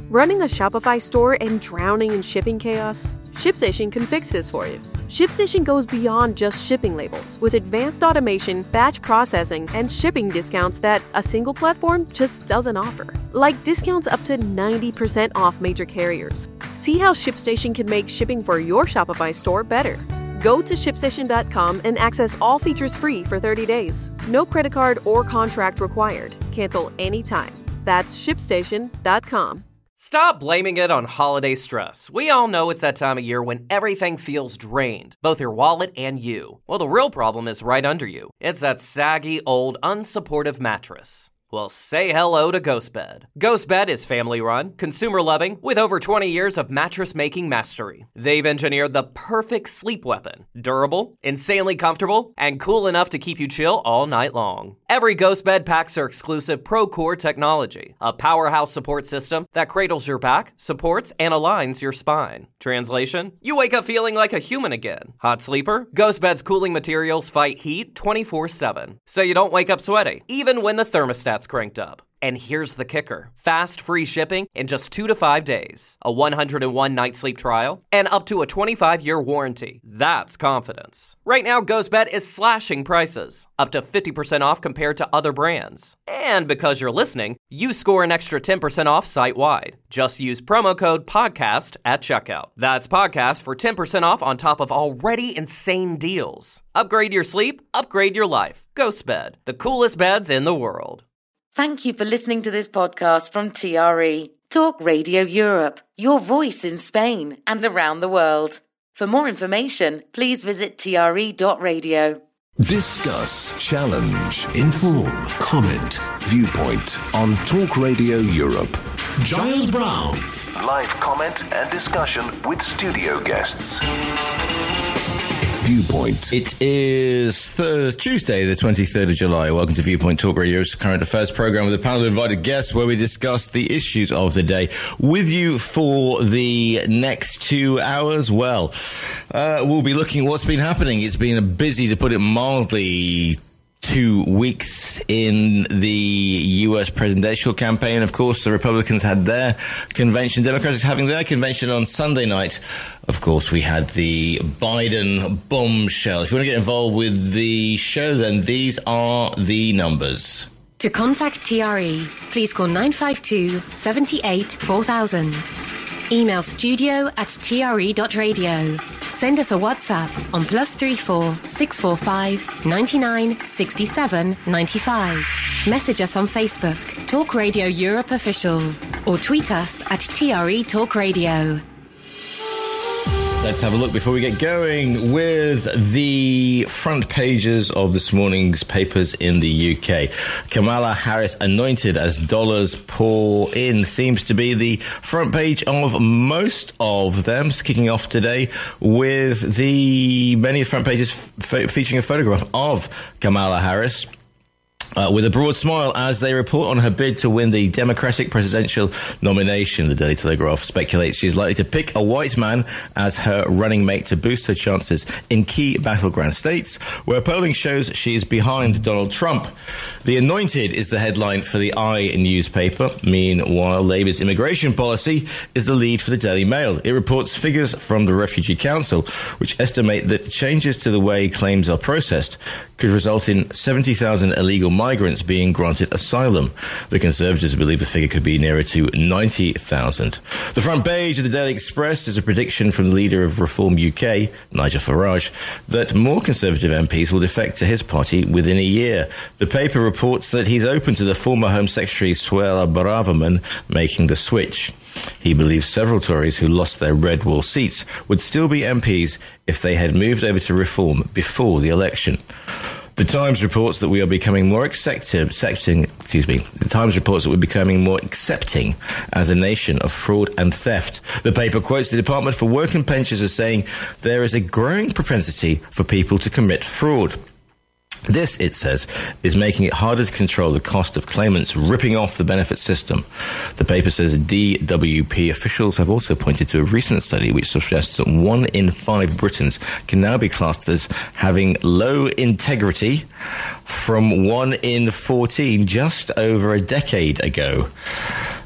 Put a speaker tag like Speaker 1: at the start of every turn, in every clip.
Speaker 1: Running a Shopify store and drowning in shipping chaos? ShipStation can fix this for you. ShipStation goes beyond just shipping labels with advanced automation, batch processing, and shipping discounts that a single platform just doesn't offer. Like discounts up to 90% off major carriers. See how ShipStation can make shipping for your Shopify store better. Go to ShipStation.com and access all features free for 30 days. No credit card or contract required. Cancel anytime. That's ShipStation.com.
Speaker 2: Stop blaming it on holiday stress. We all know it's that time of year when everything feels drained, both your wallet and you. Well, the real problem is right under you. It's that saggy, old, unsupportive mattress. Well, say hello to GhostBed. GhostBed is family-run, consumer-loving, with over 20 years of mattress-making mastery. They've engineered the perfect sleep weapon. Durable, insanely comfortable, and cool enough to keep you chill all night long. Every GhostBed packs their exclusive ProCore technology, a powerhouse support system that cradles your back, supports, and aligns your spine. Translation? You wake up feeling like a human again. Hot sleeper? GhostBed's cooling materials fight heat 24/7, so you don't wake up sweaty, even when the thermostat's cranked up. And here's the kicker. Fast, free shipping in just 2 to 5 days, a 101-night sleep trial, and up to a 25-year warranty. That's confidence. Right now, GhostBed is slashing prices, up to 50% off compared to other brands. And because you're listening, you score an extra 10% off site-wide. Just use promo code PODCAST at checkout. That's PODCAST for 10% off on top of already insane deals. Upgrade your sleep, upgrade your life. GhostBed, the coolest beds in the world.
Speaker 3: Thank you for listening to this podcast from TRE, Talk Radio Europe, your voice in Spain and around the world. For more information, please visit tre.radio.
Speaker 4: Discuss, challenge, inform, comment, viewpoint on Talk Radio Europe.
Speaker 5: Giles Brown.
Speaker 4: Live comment and discussion with studio guests. Viewpoint.
Speaker 6: It is Tuesday, the 23rd of July. Welcome to Viewpoint Talk Radio's current affairs program with a panel of invited guests where we discuss the issues of the day. With you for the next 2 hours, we'll be looking at what's been happening. It's been busy, to put it mildly, 2 weeks in the U.S. presidential campaign. Of course, the Republicans had their convention, Democrats having their convention on Sunday night. Of course, we had the Biden bombshell. If you want to get involved with the show, then these are the numbers.
Speaker 7: To contact TRE, please call 952 78 4000. Email studio@tre.radio. Send us a WhatsApp on +34 645 99 67 95. Message us on Facebook, Talk Radio Europe Official, or tweet us at TRE Talk Radio.
Speaker 6: Let's have a look before we get going with the front pages of this morning's papers in the UK. Kamala Harris anointed as dollars pour in seems to be the front page of most of them, kicking off today with many front pages featuring a photograph of Kamala Harris. With a broad smile as they report on her bid to win the Democratic presidential nomination. The Daily Telegraph speculates she's likely to pick a white man as her running mate to boost her chances in key battleground states, where polling shows she is behind Donald Trump. The Anointed is the headline for the I newspaper. Meanwhile, Labour's immigration policy is the lead for the Daily Mail. It reports figures from the Refugee Council, which estimate that changes to the way claims are processed could result in 70,000 illegal migrants being granted asylum. The Conservatives believe the figure could be nearer to 90,000. The front page of the Daily Express is a prediction from the leader of Reform UK, Nigel Farage, that more Conservative MPs will defect to his party within a year. The paper reports that he's open to the former Home Secretary Suella Braverman making the switch. He believes several Tories who lost their red wall seats would still be MPs if they had moved over to Reform before the election. The Times reports that we are becoming more accepting as a nation of fraud and theft. The paper quotes the Department for Work and Pensions as saying there is a growing propensity for people to commit fraud. This, it says, is making it harder to control the cost of claimants ripping off the benefit system. The paper says DWP officials have also pointed to a recent study which suggests that 1 in 5 Britons can now be classed as having low integrity from 1 in 14 just over a decade ago.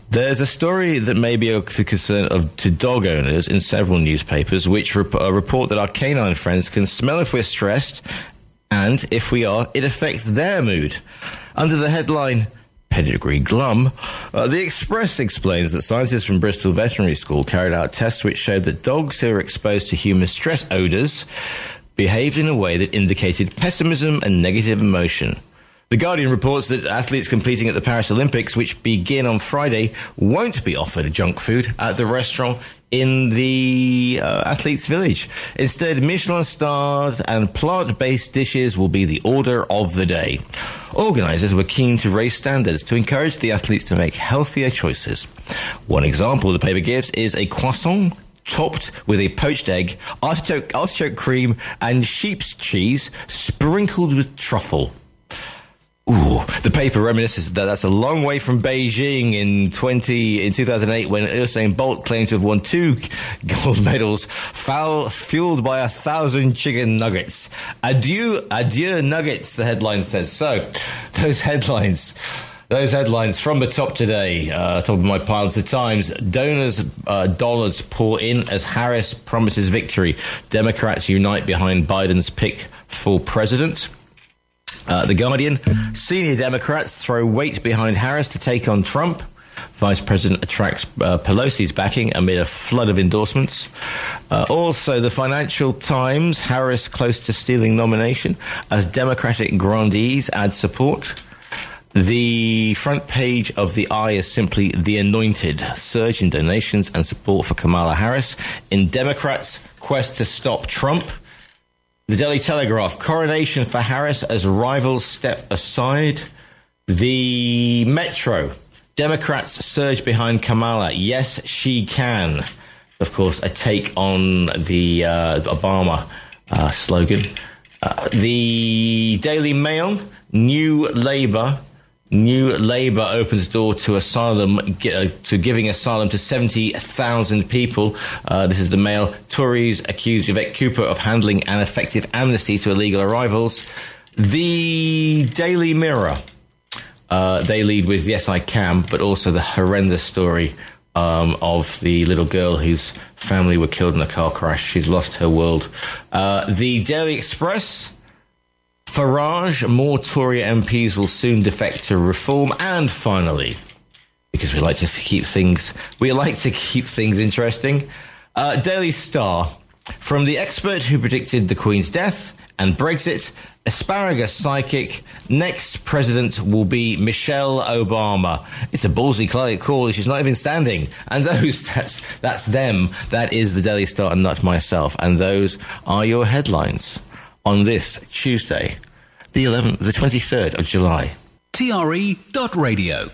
Speaker 6: There's a story that may be of concern to dog owners in several newspapers, which report that our canine friends can smell if we're stressed, and if we are, it affects their mood. Under the headline, Pedigree Glum, the Express explains that scientists from Bristol Veterinary School carried out tests which showed that dogs who were exposed to human stress odours behaved in a way that indicated pessimism and negative emotion. The Guardian reports that athletes competing at the Paris Olympics, which begin on Friday, won't be offered junk food at the restaurant in the athletes' village. Instead, Michelin-starred and plant-based dishes will be the order of the day. Organisers were keen to raise standards to encourage the athletes to make healthier choices. One example the paper gives is a croissant topped with a poached egg, artichoke cream, and sheep's cheese sprinkled with truffle. Ooh, the paper reminisces that that's a long way from Beijing in 2008 when Usain Bolt claimed to have won 2 gold medals, fueled by 1,000 chicken nuggets. Adieu nuggets, the headline says. So, those headlines from the top today, top of my pile, the Times. Donors' dollars pour in as Harris promises victory. Democrats unite behind Biden's pick for president. The Guardian, senior Democrats throw weight behind Harris to take on Trump. Vice President attracts Pelosi's backing amid a flood of endorsements. Also, the Financial Times, Harris close to stealing nomination as Democratic grandees add support. The front page of the Eye is simply The Anointed, surge in donations and support for Kamala Harris in Democrats' quest to stop Trump. The Daily Telegraph, coronation for Harris as rivals step aside. The Metro, Democrats surge behind Kamala. Yes, she can. Of course, a take on the Obama slogan. The Daily Mail, New Labour opens door to asylum, to giving asylum to 70,000 people. This is the Mail. Tories accuse Vivek Cooper of handling an effective amnesty to illegal arrivals. The Daily Mirror, they lead with Yes, I Can, but also the horrendous story of the little girl whose family were killed in a car crash. She's lost her world. The Daily Express, Farage, more Tory MPs will soon defect to Reform. And finally, because we like to keep things interesting, Daily Star, from the expert who predicted the Queen's death and Brexit, asparagus psychic, next president will be Michelle Obama. It's a ballsy call. She's not even standing. And that's them. That is the Daily Star and not myself. And those are your headlines on this Tuesday, the 23rd of July.
Speaker 5: TRE.radio.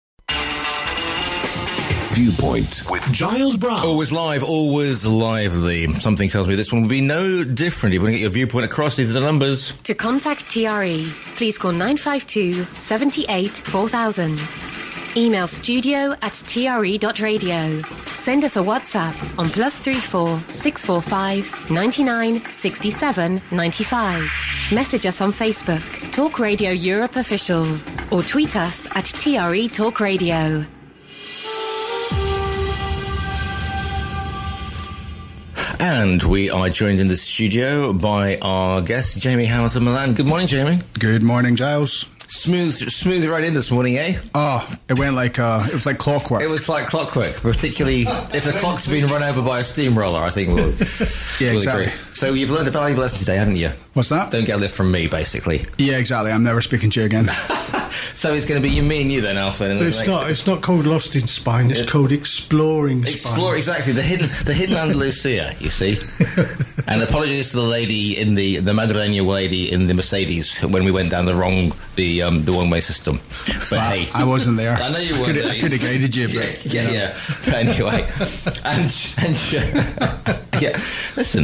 Speaker 4: Viewpoint with
Speaker 5: Giles Brown.
Speaker 6: Always live, always lively. Something tells me this one will be no different. If you want to get your viewpoint across, these are the numbers.
Speaker 7: To contact TRE, please call 952 78 4000. Email studio@tre.radio. Send us a WhatsApp on +34 645 99 67 95. Message us on Facebook, Talk Radio Europe Official, or tweet us at TRE Talk Radio.
Speaker 6: And we are joined in the studio by our guest, Jamie Hamilton Milan. Good morning, Jamie.
Speaker 8: Good morning, Giles.
Speaker 6: Smooth right in this morning, eh?
Speaker 8: Oh, it went like, it was like clockwork.
Speaker 6: It was like clockwork, particularly if the clock's been run over by a steamroller, I think we'll
Speaker 8: yeah, exactly.
Speaker 6: Agree. So you've learned a valuable lesson today, haven't you?
Speaker 8: What's that?
Speaker 6: Don't get a lift from me, basically.
Speaker 8: Yeah, exactly. I'm never speaking to you again.
Speaker 6: So it's going to be me and you then, Alpha.
Speaker 9: It's not called Lost in Spain. It's called Exploring Spain.
Speaker 6: Exactly. The hidden Andalusia, you see. And apologies to the lady in the Madrileña lady in the Mercedes when we went down the one-way system. But hey,
Speaker 8: I wasn't there.
Speaker 6: I know you weren't there.
Speaker 8: I could have guided you, but
Speaker 6: yeah. But anyway, and yeah. Listen,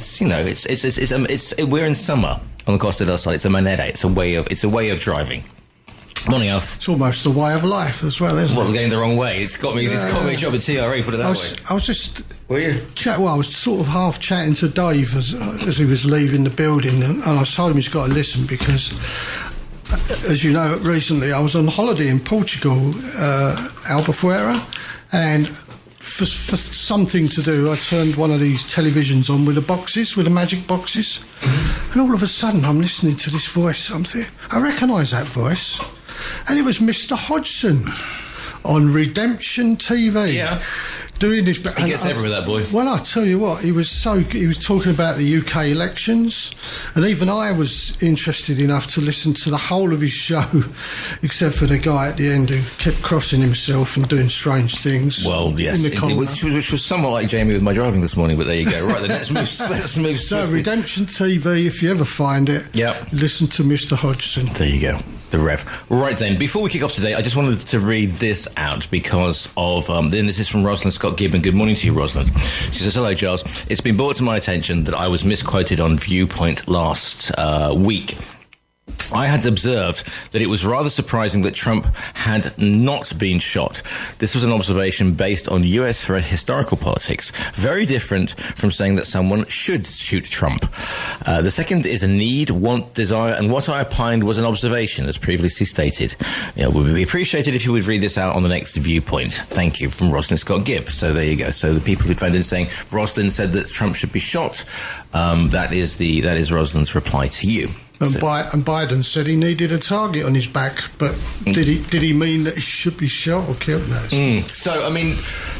Speaker 6: we're in summer on the Costa del Sol. It's a manera. It's a way of driving. Morning, Alf.
Speaker 9: It's almost the way of life as well, isn't it?
Speaker 6: Well, going the wrong way. It's got me a job at TRE, put it that way.
Speaker 9: I was just...
Speaker 6: Were you?
Speaker 9: I was sort of half chatting to Dave as he was leaving the building, and I told him he's got to listen because as you know, recently I was on holiday in Portugal, Albufeira, and for something to do, I turned one of these televisions on with the magic boxes, and all of a sudden I'm listening to this voice. I'm thinking, I recognise that voice, and it was Mr. Hodgson on Redemption TV.
Speaker 6: Yeah.
Speaker 9: Doing this,
Speaker 6: he gets everywhere, that boy.
Speaker 9: Well, I tell you what, he was talking about the UK elections, and even I was interested enough to listen to the whole of his show, except for the guy at the end who kept crossing himself and doing strange things.
Speaker 6: Well, yes, which was somewhat like Jamie with my driving this morning. But there you go. Right, then let's move.
Speaker 9: So Redemption TV, if you ever find it, listen to Mr. Hodgson.
Speaker 6: There you go. The Rev. Right then, before we kick off today, I just wanted to read this out because of, then this is from Rosalind Scott Gibbon. Good morning to you, Rosalind. She says, hello, Giles. It's been brought to my attention that I was misquoted on Viewpoint last week. I had observed that it was rather surprising that Trump had not been shot. This was an observation based on US historical politics, very different from saying that someone should shoot Trump. The second is a need, want, desire, and what I opined was an observation, as previously stated. It would be appreciated if you would read this out on the next Viewpoint. Thank you, from Rosalind Scott Gibb. So there you go. So the people who phoned in saying Rosalind said that Trump should be shot, that is Rosalind's reply to you.
Speaker 9: And Biden said he needed a target on his back, but did he mean that he should be shot or killed? No.
Speaker 6: So I mean,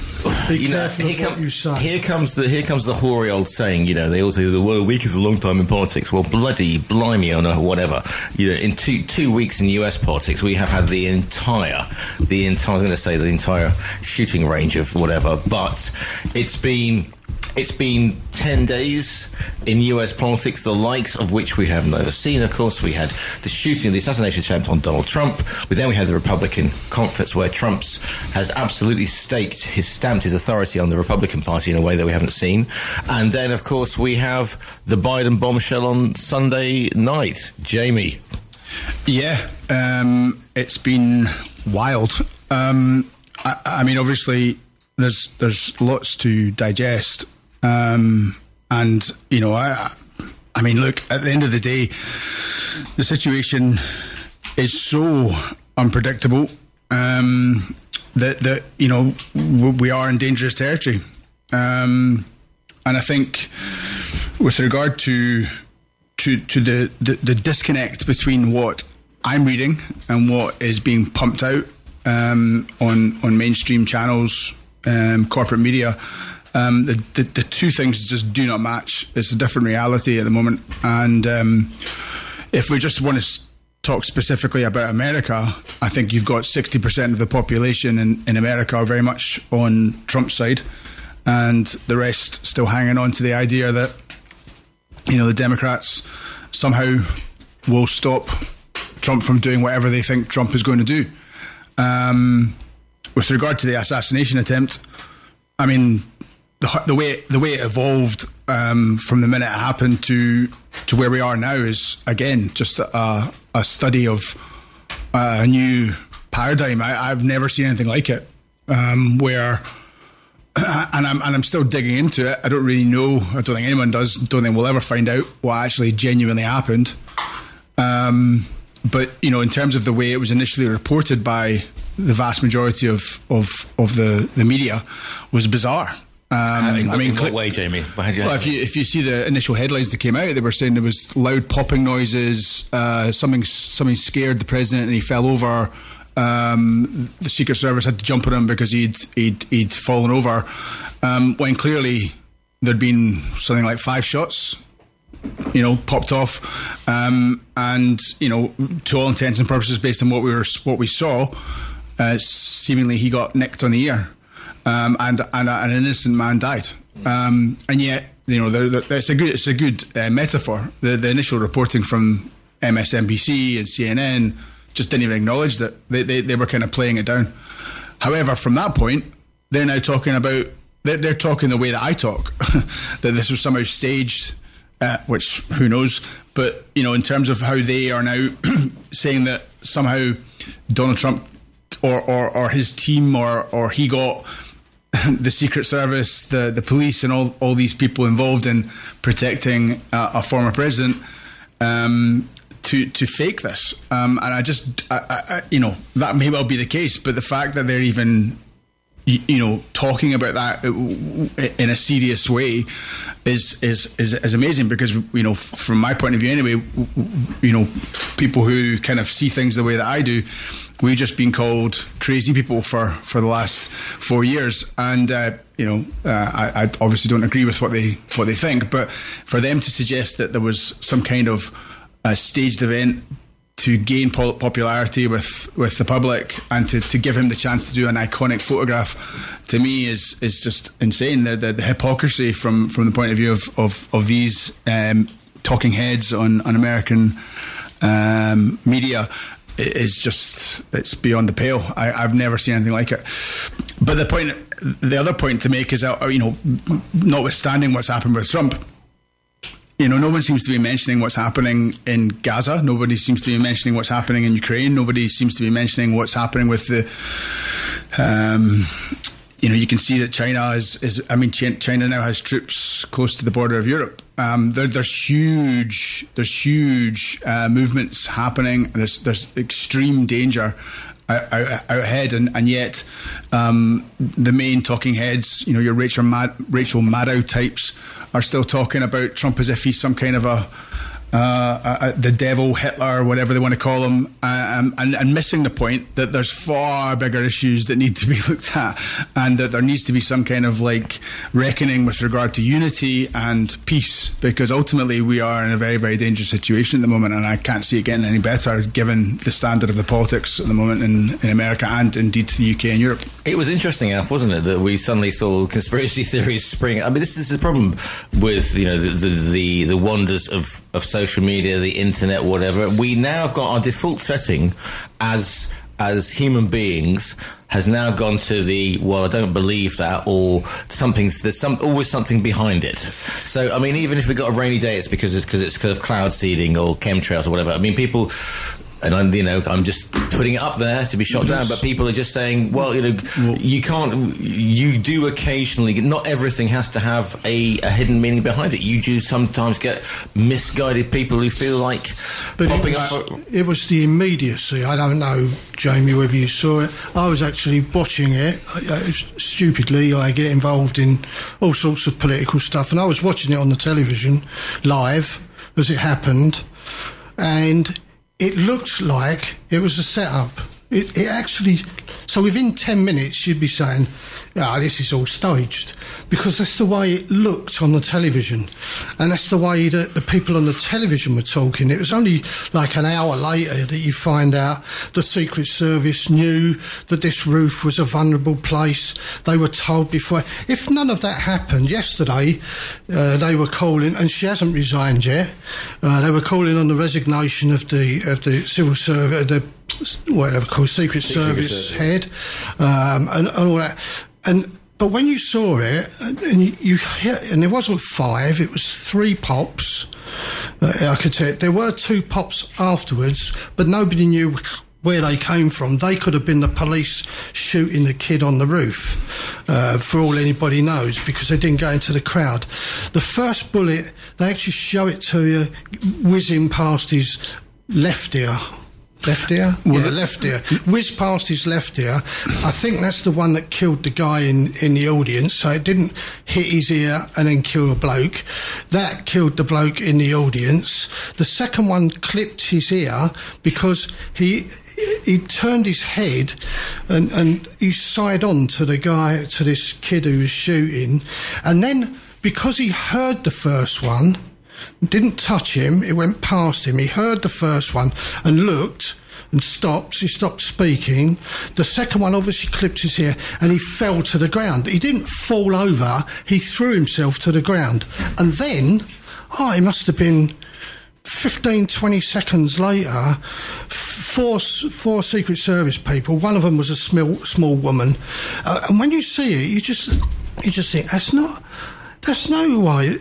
Speaker 6: here comes the hoary old saying. They all say the word week is a long time in politics. Well, bloody blimey, or whatever. In two weeks in US politics, we have had the entire shooting range of whatever. But it's been 10 days in US politics, the likes of which we have never seen. Of course, we had the assassination attempt on Donald Trump. Then we had the Republican conference where Trump has absolutely stamped his authority on the Republican Party in a way that we haven't seen. And then, of course, we have the Biden bombshell on Sunday night. Jamie.
Speaker 8: Yeah, it's been wild. I mean, obviously, there's lots to digest. And, I mean, look, at the end of the day, the situation is so unpredictable that we are in dangerous territory. And I think with regard to the disconnect between what I'm reading and what is being pumped out on mainstream channels, corporate media, the two things just do not match. It's a different reality at the moment. And if we just want to talk specifically about America, I think you've got 60% of the population in America are very much on Trump's side, and the rest still hanging on to the idea that, the Democrats somehow will stop Trump from doing whatever they think Trump is going to do. With regard to the assassination attempt, I mean, the way it evolved from the minute it happened to where we are now is, again, just a study of a new paradigm. I've never seen anything like it, where and I'm still digging into it. I don't really know. I don't think anyone does. Don't think we'll ever find out what actually genuinely happened. But in terms of the way it was initially reported by the vast majority of the media, was bizarre.
Speaker 6: In what way, Jamie?
Speaker 8: If you see the initial headlines that came out, they were saying there was loud popping noises. Something scared the president, and he fell over. The Secret Service had to jump on him because he'd fallen over. When clearly there'd been something like 5 shots, popped off, and to all intents and purposes, based on what we saw, seemingly he got nicked on the ear. And an innocent man died, and yet it's a good metaphor. The initial reporting from MSNBC and CNN just didn't even acknowledge that. They were kind of playing it down. However, from that point, they're now talking about they're talking the way that I talk, that this was somehow staged, which who knows. But in terms of how they are now saying that somehow Donald Trump or his team or he got the Secret Service, the police, and all these people involved in protecting a former president to to fake this. And I that may well be the case, but the fact that they're even talking about that in a serious way is amazing, because from my point of view anyway, people who kind of see things the way that I do, we've just been called crazy people for the last 4 years, and I obviously don't agree with what they think, but for them to suggest that there was some kind of staged event to gain popularity with the public and to give him the chance to do an iconic photograph, to me is just insane. The hypocrisy from the point of view of these talking heads on American media is just, it's beyond the pale. I've never seen anything like it. But the other point to make is that, notwithstanding what's happened with Trump, no one seems to be mentioning what's happening in Gaza. Nobody seems to be mentioning what's happening in Ukraine. Nobody seems to be mentioning what's happening with the... you can see that China China now has troops close to the border of Europe. There's huge movements happening. There's extreme danger out ahead, and yet the main talking heads, your Rachel Maddow types, are still talking about Trump as if he's some kind of the devil, Hitler, whatever they want to call him, and missing the point that there's far bigger issues that need to be looked at, and that there needs to be some kind of reckoning with regard to unity and peace, because ultimately we are in a very, very dangerous situation at the moment, and I can't see it getting any better given the standard of the politics at the moment in America and indeed the UK and Europe.
Speaker 6: It was interesting, Alf, wasn't it, that we suddenly saw conspiracy theories spring. I mean, this is the problem with the wonders of social media, the internet, whatever. We now have got our default setting as human beings has now gone to the, well, I don't believe that, or there's always something behind it. So, I mean, even if we've got a rainy day, it's because it's kind of cloud seeding or chemtrails or whatever. I mean, people... And I'm just putting it up there to be shot down, but people are just saying, well, you can't. You do occasionally. Not everything has to have a hidden meaning behind it. You do sometimes get misguided people who feel like popping up.
Speaker 9: It was the immediacy. I don't know, Jamie, whether you saw it. I was actually watching it. Stupidly, I get involved in all sorts of political stuff, and I was watching it on the television live as it happened, and it looked like it was a setup. It actually... So within 10 minutes, you'd be saying, this is all staged, because that's the way it looked on the television, and that's the way that the people on the television were talking. It was only like an hour later that you find out the Secret Service knew that this roof was a vulnerable place. They were told before. If none of that happened yesterday, they were calling, and she hasn't resigned yet, they were calling on the resignation of the civil service, whatever called Secret Service head, and all that. But when you saw it, and you hit, and it wasn't 5, it was 3 pops. I could tell there were 2 pops afterwards, but nobody knew where they came from. They could have been the police shooting the kid on the roof, for all anybody knows, because they didn't go into the crowd. The first bullet, they actually show it to you, whizzing past his left ear. Left ear? Yeah, left ear. Whizzed past his left ear. I think that's the one that killed the guy in the audience, so it didn't hit his ear and then kill a bloke. That killed the bloke in the audience. The second one clipped his ear because he turned his head and he side on to the guy, to this kid who was shooting. And then, because he heard the first one, didn't touch him, it went past him, he heard the first one and looked and stopped. He stopped speaking. The second one obviously clipped his ear and he fell to the ground. He didn't fall over, he threw himself to the ground. And then, it must have been 15, 20 seconds later, four Secret Service people, one of them was a small woman, and when you see it, you just think, there's no way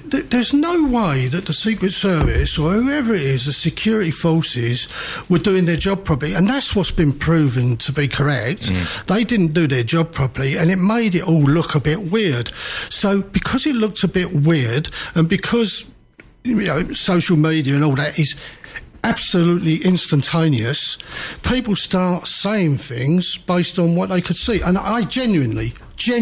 Speaker 9: that the Secret Service or whoever it is, the security forces, were doing their job properly, and that's what's been proven to be correct. They didn't do their job properly, and it made it all look a bit weird. So because it looked a bit weird, and because social media and all that is absolutely instantaneous, people start saying things based on what they could see. And I genuinely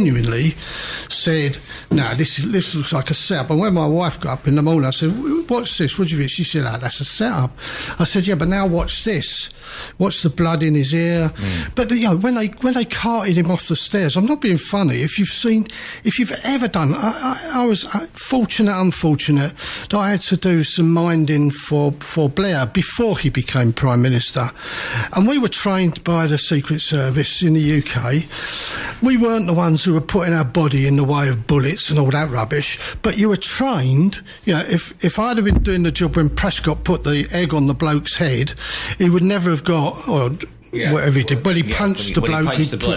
Speaker 9: said, "No, this looks like a setup." And when my wife got up in the morning, I said, "What's this? What do you think?" She said, "Oh, that's a setup." I said, "Yeah, but now watch this. Watch the blood in his ear." But when they carted him off the stairs, I'm not being funny. If you've ever done, I was unfortunate that I had to do some minding for Blair before he became Prime Minister, and we were trained by the Secret Service in the UK. We weren't the ones who were putting our body in the way of bullets and all that rubbish, but you were trained. If I'd have been doing the job when Prescott put the egg on the bloke's head, he would never have got, or whatever he did, but he punched the bloke.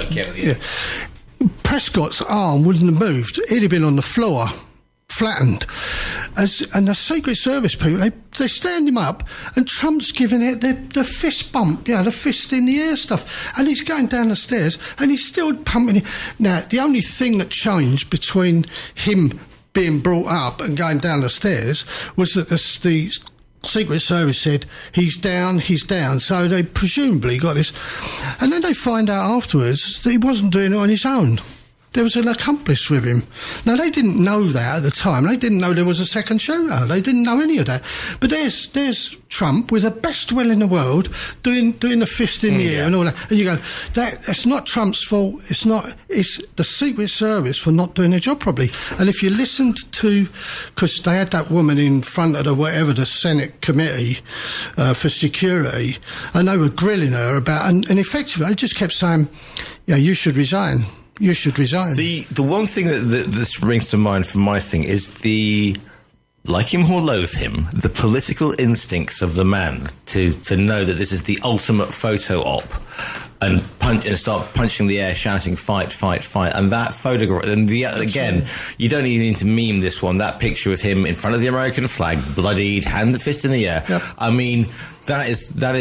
Speaker 9: Prescott's arm wouldn't have moved. He'd have been on the floor, flattened. And the Secret Service people, they stand him up, and Trump's giving it the fist bump, the fist in the air stuff. And he's going down the stairs, and he's still pumping it. Now, the only thing that changed between him being brought up and going down the stairs was that the Secret Service said, he's down. So they presumably got this. And then they find out afterwards that he wasn't doing it on his own. There was an accomplice with him. Now, they didn't know that at the time. They didn't know there was a second shooter. They didn't know any of that. But there's Trump with the best will in the world doing the fist in the air and all that. And you go, that's not Trump's fault. It's the Secret Service for not doing their job properly. And if you listened to, because they had that woman in front of the Senate committee for security, and they were grilling her about, and effectively they just kept saying, you should resign. You should resign. The
Speaker 6: one thing that this brings to mind for my thing is like him or loathe him, the political instincts of the man to know that this is the ultimate photo op and start punching the air, shouting, "Fight, fight, fight." And that photograph, and again, you don't even need to meme this one, that picture with him in front of the American flag, bloodied, hand the fist in the air. Yep. I mean, those are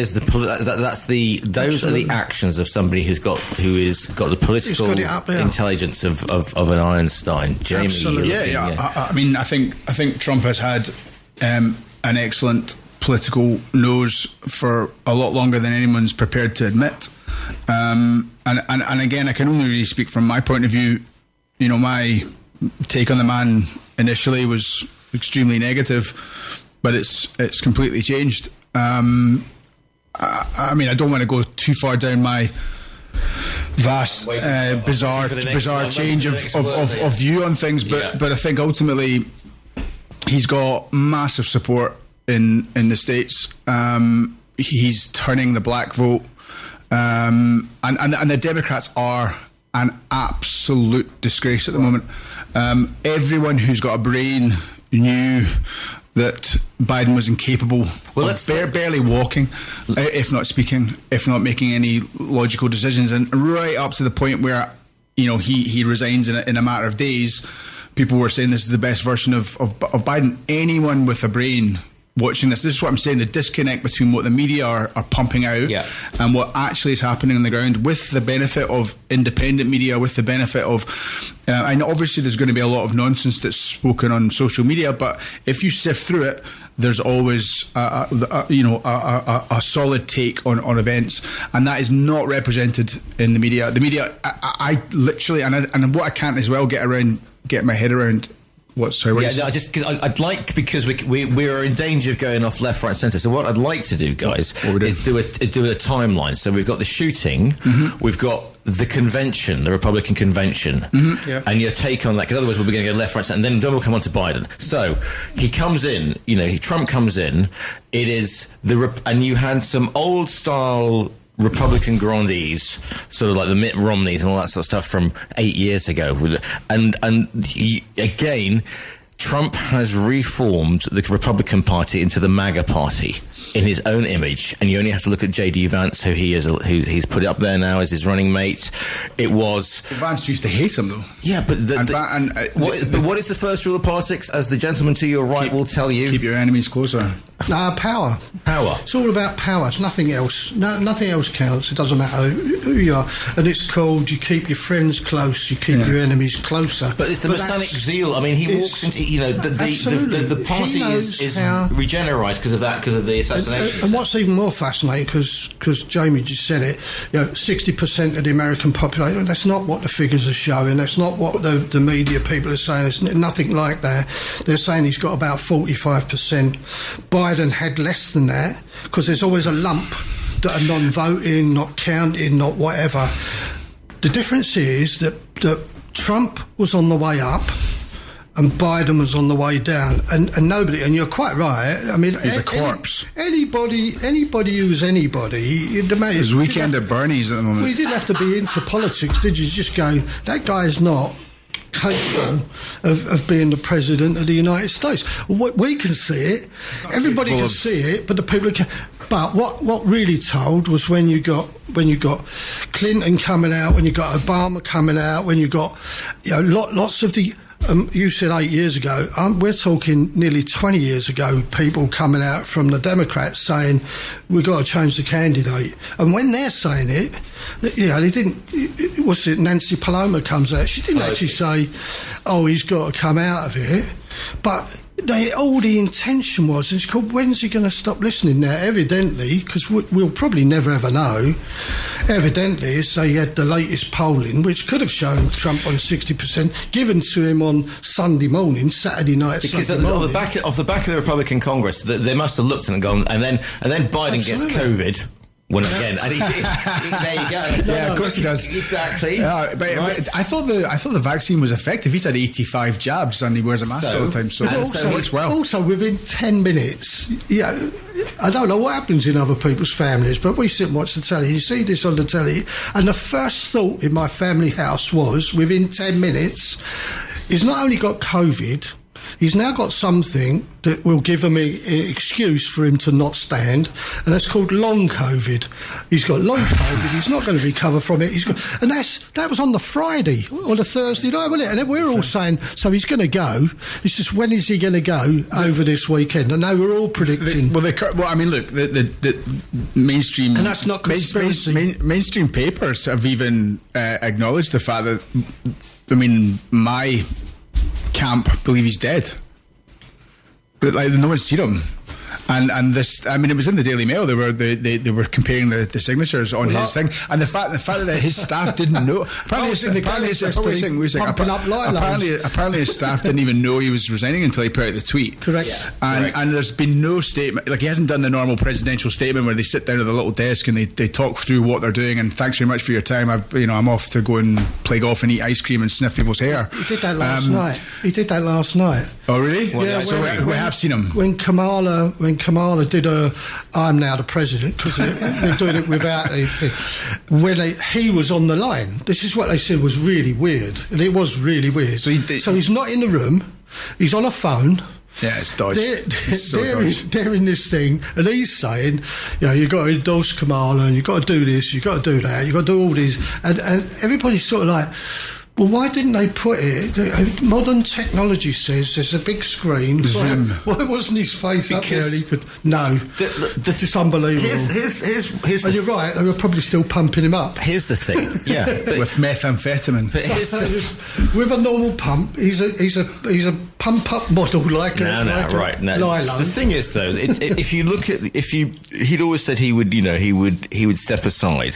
Speaker 6: the actions of somebody who's got the political intelligence of an Einstein. Jamie,
Speaker 8: absolutely. I mean, I think Trump has had an excellent political nose for a lot longer than anyone's prepared to admit. And again, I can only really speak from my point of view. My take on the man initially was extremely negative, but it's completely changed. I mean, I don't want to go too far down my vast, bizarre change of view on things, but I think ultimately he's got massive support in the States. He's turning the black vote, and the Democrats are an absolute disgrace at the moment. Everyone who's got a brain knew that Biden was incapable of barely walking, if not speaking, if not making any logical decisions, and right up to the point where he resigns in a matter of days. People were saying this is the best version of Biden. Anyone with a brain watching this is what I'm saying, the disconnect between what the media are pumping out and what actually is happening on the ground, with the benefit of independent media, with the benefit of and obviously there's going to be a lot of nonsense that's spoken on social media, but if you sift through it, there's always a solid take on events, and that is not represented in the media. The media, I literally, and what I can't as well get my head around. Because we are in danger of going off left, right, centre. So what I'd like to do, guys, is do a timeline. So we've got the shooting, we've got the convention, the Republican convention, and your take on that. Because otherwise we'll be going to go left, right, centre, and then we'll come on to Biden. So he comes in, Trump comes in. It is and you had some old style Republican grandees, sort of like the Mitt Romneys and all that sort of stuff from 8 years ago. And again, Trump has reformed the Republican Party into the MAGA Party in his own image, and you only have to look at J.D. Vance, who he's put up there now as his running mate. Vance used to hate him, though.
Speaker 6: Yeah, but what is the first rule of politics, as the gentleman to your right will tell you?
Speaker 8: Keep your enemies closer.
Speaker 9: Power. It's all about power. It's nothing else. Nothing else counts. It doesn't matter who you are. And it's called, you keep your friends close, you keep your enemies closer.
Speaker 6: But it's the Masonic zeal. I mean, he walks into, the party is regenerised because of that, because of the assassination.
Speaker 9: And what's even more fascinating, because Jamie just said it, 60% of the American population, that's not what the figures are showing, that's not what the media people are saying, it's nothing like that. They're saying he's got about 45%. Biden had less than that, because there's always a lump that are non-voting, not counting, not whatever. The difference is that Trump was on the way up and Biden was on the way down, and nobody, and you're quite right, I mean,
Speaker 8: he's a corpse.
Speaker 9: Anybody who's anybody,
Speaker 8: his weekend at Bernie's at the moment.
Speaker 9: Well, you didn't have to be into politics, did you? Just go, that guy's not capable of being the president of the United States. We can see it, everybody can see it, but the people can. But what really told was when you got Clinton coming out, when you got Obama coming out, when you got lots of the. You said 8 years ago. We're talking nearly 20 years ago. People coming out from the Democrats saying we've got to change the candidate, and when they're saying it, they didn't. What's it? Nancy Paloma comes out. She didn't actually say, "Oh, he's got to come out of it," but. All the intention was, it's called, when's he going to stop listening now? Evidently, because we'll probably never ever know, evidently, is they had the latest polling, which could have shown Trump on 60%, given to him on Sunday morning, Saturday night,
Speaker 6: because
Speaker 9: Sunday morning.
Speaker 6: off the back of the Republican Congress, they must have looked and gone, and then Biden gets COVID. Well, again, and there you go.
Speaker 8: Yeah, of course he does.
Speaker 6: Exactly.
Speaker 8: Yeah, but I thought the vaccine was effective. He's had 85 jabs and he wears a mask all the time, so it works well.
Speaker 9: Also, within 10 minutes, I don't know what happens in other people's families, but we sit and watch the telly. You see this on the telly, and the first thought in my family house was, within 10 minutes, he's not only got COVID, he's now got something that will give him an excuse for him to not stand, and that's called long COVID. He's got long COVID. He's not going to recover from it. And that was on the Friday or the Thursday night, wasn't it? And then we're all saying, so he's going to go. It's just, when is he going to go over this weekend? And now we're all predicting.
Speaker 8: The mainstream,
Speaker 9: and that's not conspiracy.
Speaker 8: Mainstream papers have even acknowledged the fact that, my camp believe he's dead, but no one's seen him, and this, it was in the Daily Mail. They were comparing the signatures on his thing, and the fact that his staff didn't know. Apparently his staff didn't even know he was resigning until he put out the tweet.
Speaker 9: Correct.
Speaker 8: Yeah. And there's been no statement, like he hasn't done the normal presidential statement where they sit down at the little desk and they talk through what they're doing, and thanks very much for your time. I'm off to go and play golf and eat ice cream and sniff people's hair.
Speaker 9: He did that last night.
Speaker 8: Oh really?
Speaker 9: So
Speaker 8: we have seen him.
Speaker 9: When Kamala did I'm now the president, because they're doing it without anything. When he was on the line, this is what they said was really weird, and it was really weird. So he's not in the room, he's on a phone.
Speaker 8: Yeah, it's dodgy.
Speaker 9: They're in this thing, and he's saying, you've got to endorse Kamala, and you've got to do this, you've got to do that, you've got to do all this, and everybody's sort of like, well, why didn't they put it? Modern technology says there's a big screen. Why wasn't his face up there? And he could. No, it's just unbelievable.
Speaker 6: Here's
Speaker 9: and you're right. They were probably still pumping him up.
Speaker 6: Here's the thing,
Speaker 8: with methamphetamine.
Speaker 6: But
Speaker 9: with a normal pump, he's a pump up model like Lilo.
Speaker 6: The thing is, though, if you look at he'd always said he would step aside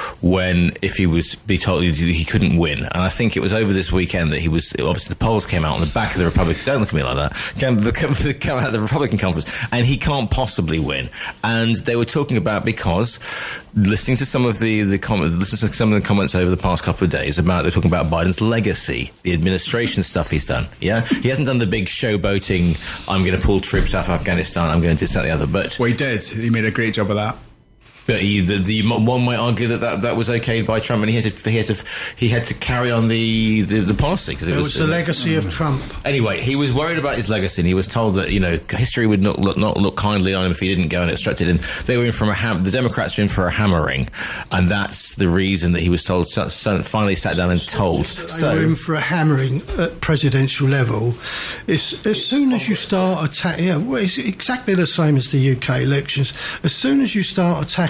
Speaker 6: if he was be told he couldn't win, and I think it was over this weekend that he was, obviously the polls came out on the back of the Republican, don't look at me like that, came out of the Republican conference, and he can't possibly win. And they were talking about, because listening to some of the comments over the past couple of days they're talking about Biden's legacy, the administration stuff he's done. Yeah, he hasn't done the big showboating, I'm going to pull troops out of Afghanistan, I'm going to do something the other, but
Speaker 8: he did. He made a great job of that.
Speaker 6: But one might argue that was okay by Trump, and he had to carry on the policy, because it was
Speaker 9: the legacy of Trump.
Speaker 6: Anyway, he was worried about his legacy, and he was told that history would not look kindly on him if he didn't go and obstruct it. And they were in for the Democrats were in for a hammering, and that's the reason that he was told. So finally, sat down and told.
Speaker 9: They were in for a hammering at presidential level. As soon as you start attacking, it's exactly the same as the UK elections. As soon as you start attacking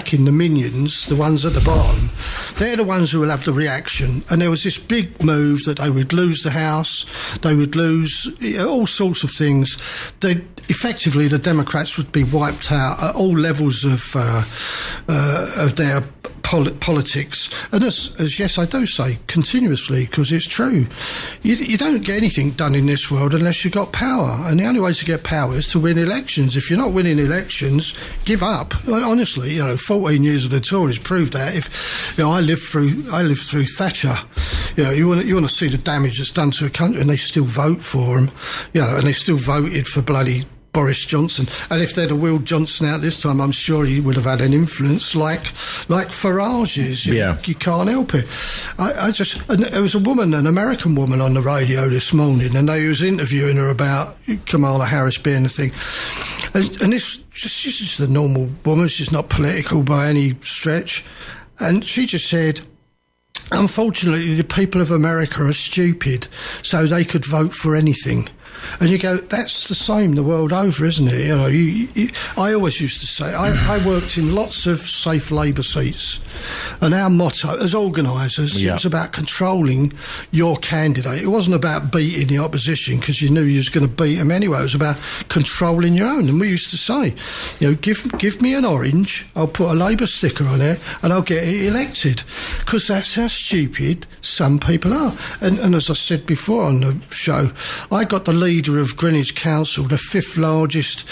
Speaker 9: backing the minions, the ones at the bottom, they're the ones who will have the reaction. And there was this big move that they would lose the House, they would lose all sorts of things. Effectively, the Democrats would be wiped out at all levels of their politics. And as yes, I do say continuously, because it's true, you don't get anything done in this world unless you've got power. And the only way to get power is to win elections. If you're not winning elections, give up. Honestly, 14 years of the Tories proved that. If I lived through Thatcher, you want to see the damage that's done to a country, and they still vote for him, and they still voted for bloody Boris Johnson. And if they'd have wheeled Johnson out this time, I'm sure he would have had an influence like Farage's. You can't help it. And there was a woman, an American woman, on the radio this morning, and they was interviewing her about Kamala Harris being the thing. And she's just a normal woman. She's not political by any stretch. And she just said, unfortunately, the people of America are stupid, so they could vote for anything. And you go, that's the same the world over, isn't it? I always used to say, I worked in lots of safe labour seats, and our motto as organisers, it was about controlling your candidate. It wasn't about beating the opposition because you knew you was going to beat them anyway. It was about controlling your own. And we used to say, give me an orange, I'll put a Labour sticker on it, and I'll get it elected, because that's how stupid some people are. And as I said before on the show, I got the leader of Greenwich Council, the 5th largest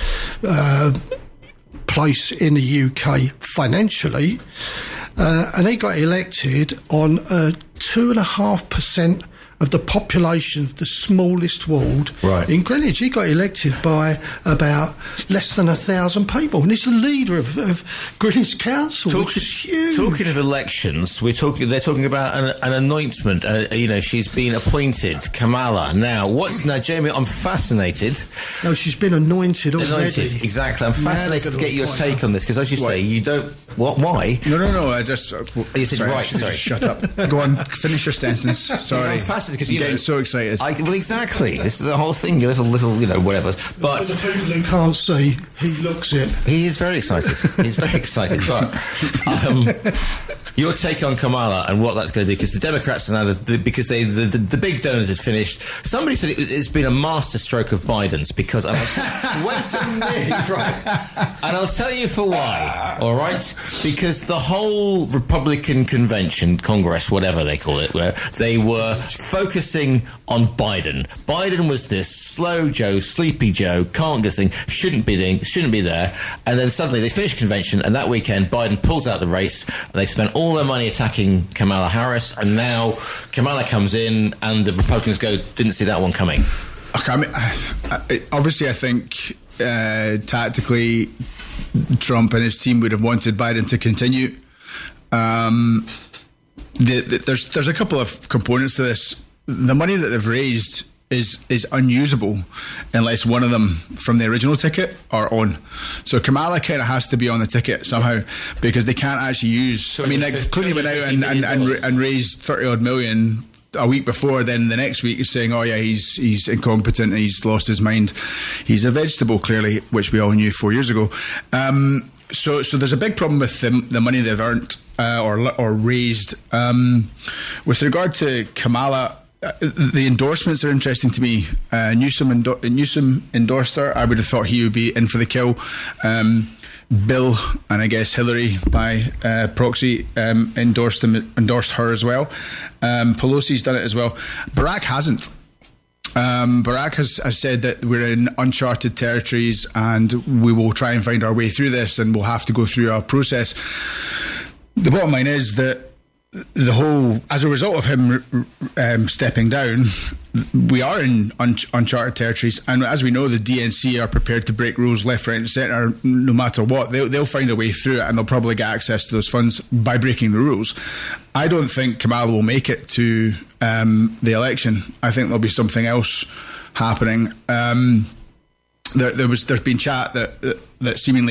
Speaker 9: place in the UK financially, and he got elected on 2.5% of the population of the smallest ward in Greenwich. He got elected by about less than 1,000 people, and he's the leader of Greenwich Council, which is huge.
Speaker 6: Talking of elections, they're talking about an anointment. She's been appointed, Kamala. Now, Jamie? I'm fascinated.
Speaker 9: No, she's been anointed already.
Speaker 6: Exactly. I'm fascinated to get your take on this, because as you say, you don't. What? Why?
Speaker 8: No. I just.
Speaker 6: You said right. Sorry.
Speaker 8: Shut up. Go on. Finish your sentence. Sorry.
Speaker 6: I'm fascinated because
Speaker 8: you're getting so excited.
Speaker 6: Well, exactly. This is the whole thing. There's a little, whatever. But
Speaker 9: for the people who can't see, he looks it.
Speaker 6: He is very excited. He's very excited. But your take on Kamala and what that's going to do, because the Democrats are now, because the big donors had finished. Somebody said it's been a masterstroke of Biden's, because and I'll tell you for why. All right, because the whole Republican convention, Congress, whatever they call it, where they were focusing on Biden. Biden was this slow Joe, sleepy Joe, can't get thing, shouldn't be there, and then suddenly they finished convention, and that weekend Biden pulls out the race, and they spent all their money attacking Kamala Harris, and now Kamala comes in, and the Republicans go, didn't see that one coming.
Speaker 8: Okay, I mean, obviously, I think tactically, Trump and his team would have wanted Biden to continue. There's a couple of components to this. The money that they've raised is unusable unless one of them from the original ticket are on. So Kamala kind of has to be on the ticket somehow, because they can't actually use. So Clooney went out and raised 30 odd million a week before. Then the next week he's saying, "Oh yeah, he's incompetent. And he's lost his mind. He's a vegetable, clearly," which we all knew 4 years ago. So there's a big problem with the money they've earned or raised. With regard to Kamala, the endorsements are interesting to me. Newsom endorsed her. I would have thought he would be in for the kill. Bill and I guess Hillary by proxy endorsed her as well. Pelosi's done it as well. Barack hasn't. Barack has said that we're in uncharted territories and we will try and find our way through this, and we'll have to go through our process. The bottom line is that as a result of him stepping down, we are in uncharted territories, and as we know, the DNC are prepared to break rules left, right and centre no matter what. They'll find a way through it, and they'll probably get access to those funds by breaking the rules. I don't think Kamala will make it to the election. I think there'll be something else happening. There's been chat that seemingly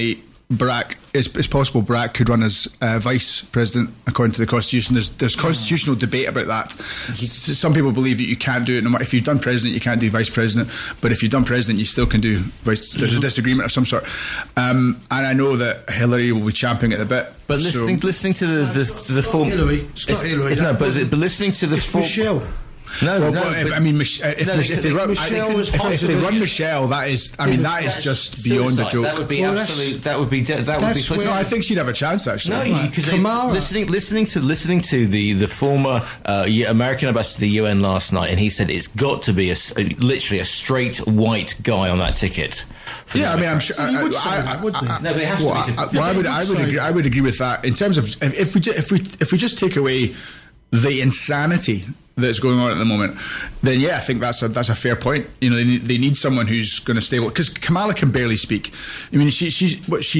Speaker 8: it's possible Barack could run as vice president according to the Constitution. There's constitutional debate about that. Some people believe that you can't do it. No matter if you've done president, you can't do vice president. But if you've done president, you still can do vice. There's a disagreement of some sort. And I know that Hillary will be champing at the bit.
Speaker 6: But listening to the form,
Speaker 9: Hillary, it's not Hillary.
Speaker 6: No, but listening to the form,
Speaker 9: Michelle.
Speaker 6: I
Speaker 8: mean, if they run Michelle, that is just beyond a joke.
Speaker 6: That would be absolute. That would be.
Speaker 8: No, I think she'd have a chance actually.
Speaker 6: No, because listening to the former American ambassador to the UN last night, and he said it's got to be literally a straight white guy on that ticket.
Speaker 8: Yeah, I mean, I'm sure.
Speaker 9: He would say that, wouldn't he?
Speaker 6: No, but it has to be.
Speaker 8: I would agree with that. In terms of if we just take away the insanity that's going on at the moment, then yeah, I think that's a fair point. You know, they need someone who's going to stay, because Kamala can barely speak. I mean, she's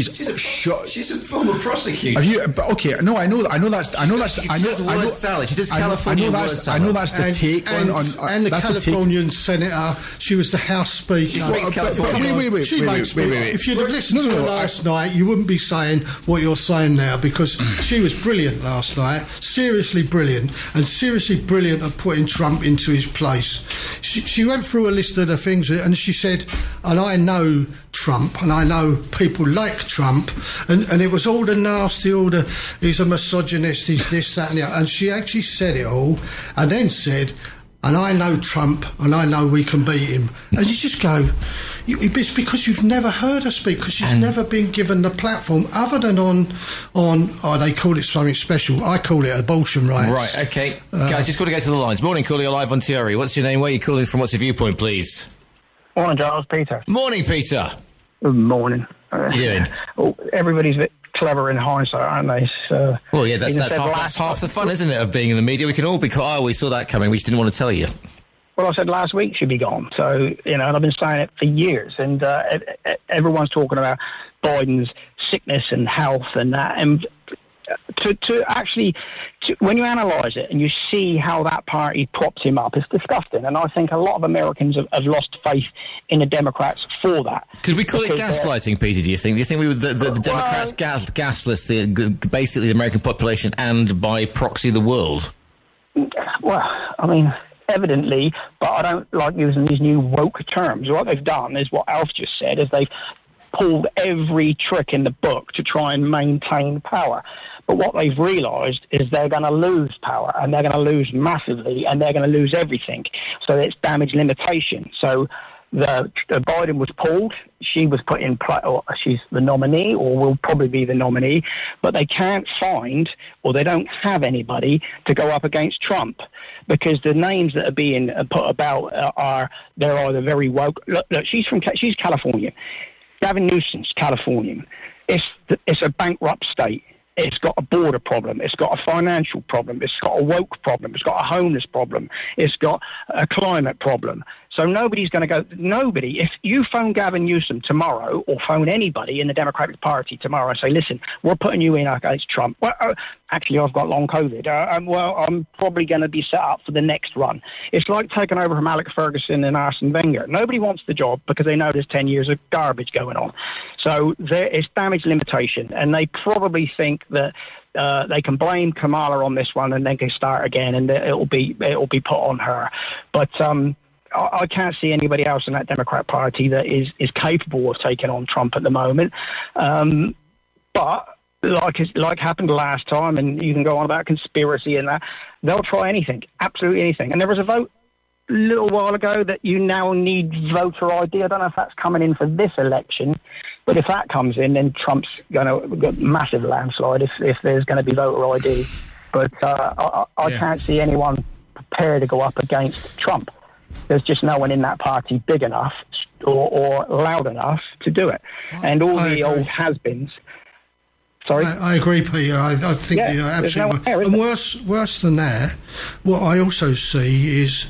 Speaker 6: a former prosecutor.
Speaker 8: Have you? But okay, no, I know that's.
Speaker 6: She does word salad. She does California word salad.
Speaker 8: I know that's the take on
Speaker 9: and the Californian senator. She was the House Speaker.
Speaker 8: Wait.
Speaker 9: She makes me. If you'd have listened to her last night, you wouldn't be saying what you're saying now, because she was brilliant last night. Seriously brilliant, and seriously brilliant at putting Trump into his place. She went through a list of the things, and she said, and I know Trump, and I know people like Trump, and it was all the nasty, he's a misogynist, he's this, that, and the other. And she actually said it all, and then said, and I know Trump, and I know we can beat him. And you just go, it's because you've never heard her speak, because she's never been given the platform other than on they call it something special. I call it abortion rights.
Speaker 6: Right, okay. Guys, just got to go to the lines. Morning, caller, you're live on TRE. What's your name? Where are you calling from? What's your viewpoint, please?
Speaker 10: Morning, Giles. Peter.
Speaker 6: Morning, Peter.
Speaker 10: Good morning.
Speaker 6: Yeah.
Speaker 10: Everybody's a bit clever in hindsight, aren't they? So,
Speaker 6: well, yeah, that's half the fun, isn't it, of being in the media? We can all be, we saw that coming, we just didn't want to tell you.
Speaker 10: Well, I said last week she'd be gone. So, and I've been saying it for years. And everyone's talking about Biden's sickness and health and that. And to actually, when you analyse it and you see how that party props him up, it's disgusting. And I think a lot of Americans have lost faith in the Democrats for that.
Speaker 6: Could we call it gaslighting, Peter, do you think? Do you think the Democrats gasless basically the American population and by proxy the world?
Speaker 10: Well, I mean, evidently, but I don't like using these new woke terms. What they've done is what Alf just said, is they've pulled every trick in the book to try and maintain power. But what they've realised is they're going to lose power, and they're going to lose massively, and they're going to lose everything. So it's damage limitation. So Biden was pulled. She was put in play, or she's the nominee, or will probably be the nominee. But they can't find, or they don't have anybody to go up against Trump, because the names that are being put about they're either very woke. Look, she's Californian. Gavin Newsom's Californian. It's a bankrupt state. It's got a border problem. It's got a financial problem. It's got a woke problem. It's got a homeless problem. It's got a climate problem. So nobody's going to go... Nobody... If you phone Gavin Newsom tomorrow, or phone anybody in the Democratic Party tomorrow and say, listen, we're putting you in against Trump. Well, actually, I've got long COVID. I'm probably going to be set up for the next run. It's like taking over from Alex Ferguson and Arsene Wenger. Nobody wants the job because they know there's 10 years of garbage going on. So it's damage limitation, and they probably think that they can blame Kamala on this one and then can start again, and it'll be put on her. But I can't see anybody else in that Democrat Party that is capable of taking on Trump at the moment. But like happened last time, and you can go on about conspiracy and that, they'll try anything, absolutely anything. And there was a vote a little while ago that you now need voter ID. I don't know if that's coming in for this election, but if that comes in, then Trump's going to get a massive landslide if there's going to be voter ID. But I can't see anyone prepared to go up against Trump. There's just no one in that party big enough or loud enough to do it. And all the old has-beens... Sorry?
Speaker 9: I agree, Peter. I think you're absolutely right. And worse than that, what I also see is...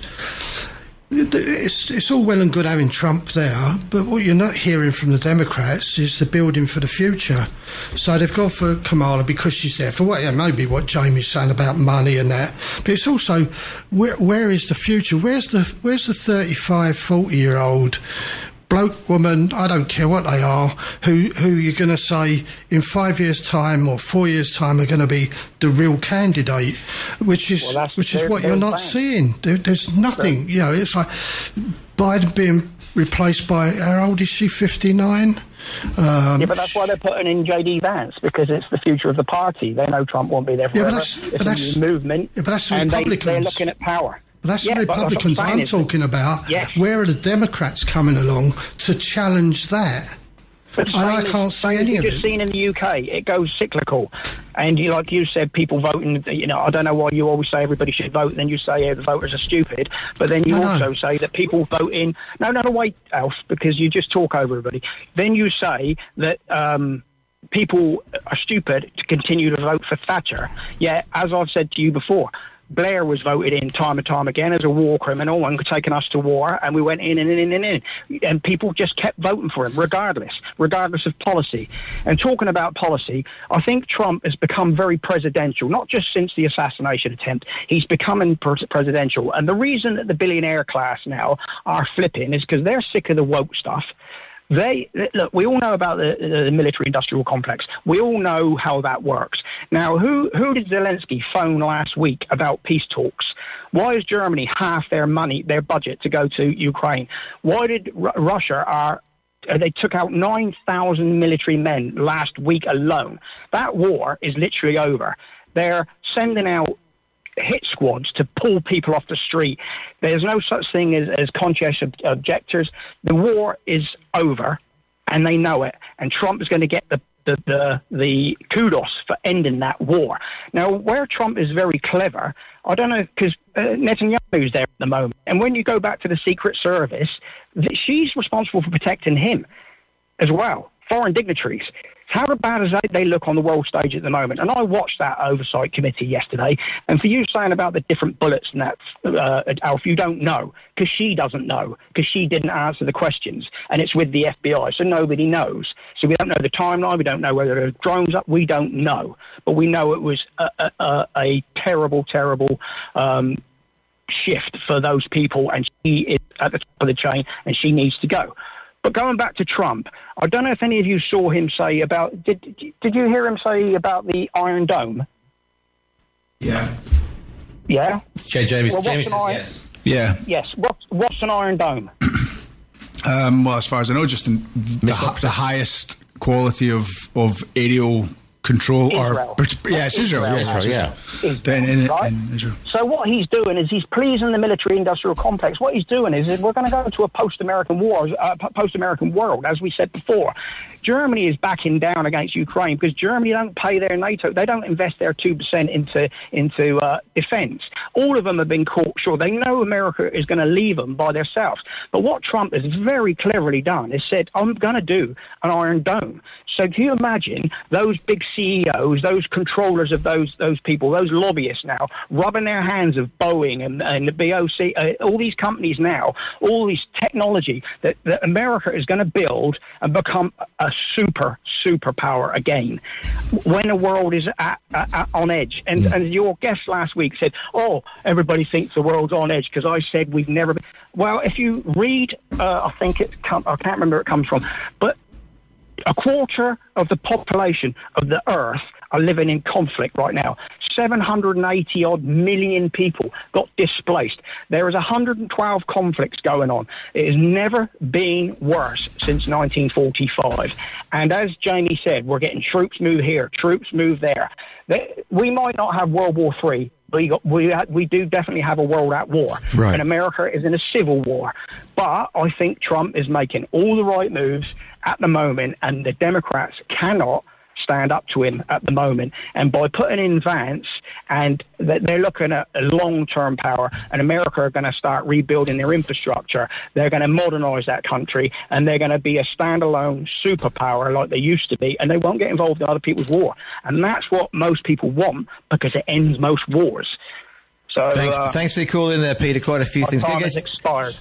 Speaker 9: It's all well and good having Trump there, but what you're not hearing from the Democrats is the building for the future. So they've gone for Kamala because she's there for maybe what Jamie's saying about money and that, but it's also where is the future? Where's the 35, 40-year-old bloke, woman, I don't care what they are, who you're going to say in 5 years' time or 4 years' time are going to be the real candidate, which is what you're not seeing. There's nothing, you know. It's like Biden being replaced by, how old is she? 59.
Speaker 10: Yeah, but that's why they're putting in J.D. Vance, because it's the future of the party. They know Trump won't be there forever. It's a new movement,
Speaker 9: but that's the
Speaker 10: and
Speaker 9: Republicans.
Speaker 10: They're looking at power.
Speaker 9: But that's the Republicans I'm talking about.
Speaker 10: Yes.
Speaker 9: Where are the Democrats coming along to challenge that?
Speaker 10: But
Speaker 9: I can't see any of it.
Speaker 10: You've just seen in the UK, it goes cyclical. And like you said, people voting, you know, I don't know why you always say everybody should vote, then you say the voters are stupid, but then you also say that people vote in... No, wait, Alf, because you just talk over everybody. Then you say that people are stupid to continue to vote for Thatcher. Yet, as I've said to you before, Blair was voted in time and time again as a war criminal and taking us to war, and we went in, and people just kept voting for him regardless of policy. And talking about policy, I think Trump has become very presidential, not just since the assassination attempt. He's becoming presidential, and the reason that the billionaire class now are flipping is because they're sick of the woke stuff. Look, we all know about the military-industrial complex. We all know how that works. Now, who did Zelensky phone last week about peace talks? Why is Germany half their budget to go to Ukraine? Why did Russia they took out 9,000 military men last week alone? That war is literally over. They're sending out hit squads to pull people off the street. There's no such thing as conscientious objectors. The war is over, and they know it. And Trump is going to get the kudos for ending that war. Now, where Trump is very clever, I don't know, because Netanyahu's there at the moment. And when you go back to the Secret Service, she's responsible for protecting him as well, foreign dignitaries. How bad as they look on the world stage at the moment. And I watched that oversight committee yesterday. And for you saying about the different bullets and that, Alf, you don't know, because she doesn't know, because she didn't answer the questions. And it's with the FBI, so nobody knows. So we don't know the timeline. We don't know whether there are drones up. We don't know. But we know it was a terrible, terrible shift for those people. And she is at the top of the chain, and she needs to go. But going back to Trump, I don't know if any of you saw him say about... Did you hear him say about the Iron Dome?
Speaker 8: Yeah.
Speaker 10: Yeah?
Speaker 6: Jamie says yes.
Speaker 8: Yeah.
Speaker 10: Yes. What's an Iron Dome?
Speaker 8: Well, as far as I know, just the highest quality of aerial control.
Speaker 10: Israel.
Speaker 8: It's Israel. In Israel.
Speaker 10: So what he's doing is he's pleasing the military-industrial complex. What he's doing is we're going to go into a post-American world, as we said before. Germany is backing down against Ukraine because Germany don't pay their NATO. They don't invest their 2% into defence. All of them have been caught short. They know America is going to leave them by themselves. But what Trump has very cleverly done is said, I'm going to do an Iron Dome. So can you imagine those big CEOs, those controllers of those people, those lobbyists now, rubbing their hands of Boeing and the BOC, all these companies now, all this technology that America is going to build and become a superpower again when the world is on edge. And your guest last week said, oh, everybody thinks the world's on edge because I said we've never been. Well, if you read, I can't remember where it comes from, but a quarter of the population of the Earth are living in conflict right now. 780-odd million people got displaced. There is 112 conflicts going on. It has never been worse since 1945. And as Jamie said, we're getting troops move here, troops move there. We might not have World War III. We do definitely have a world at war. Right. And America is in a civil war. But I think Trump is making all the right moves at the moment, and the Democrats cannot stand up to him at the moment. And by putting in Vance, and they're looking at a long-term power, and America are going to start rebuilding their infrastructure. They're going to modernize that country, and they're going to be a standalone superpower like they used to be, and they won't get involved in other people's war. And that's what most people want, because it ends most wars. So
Speaker 6: thanks for your call in there, Peter. Quite a few things.
Speaker 10: Time has expired.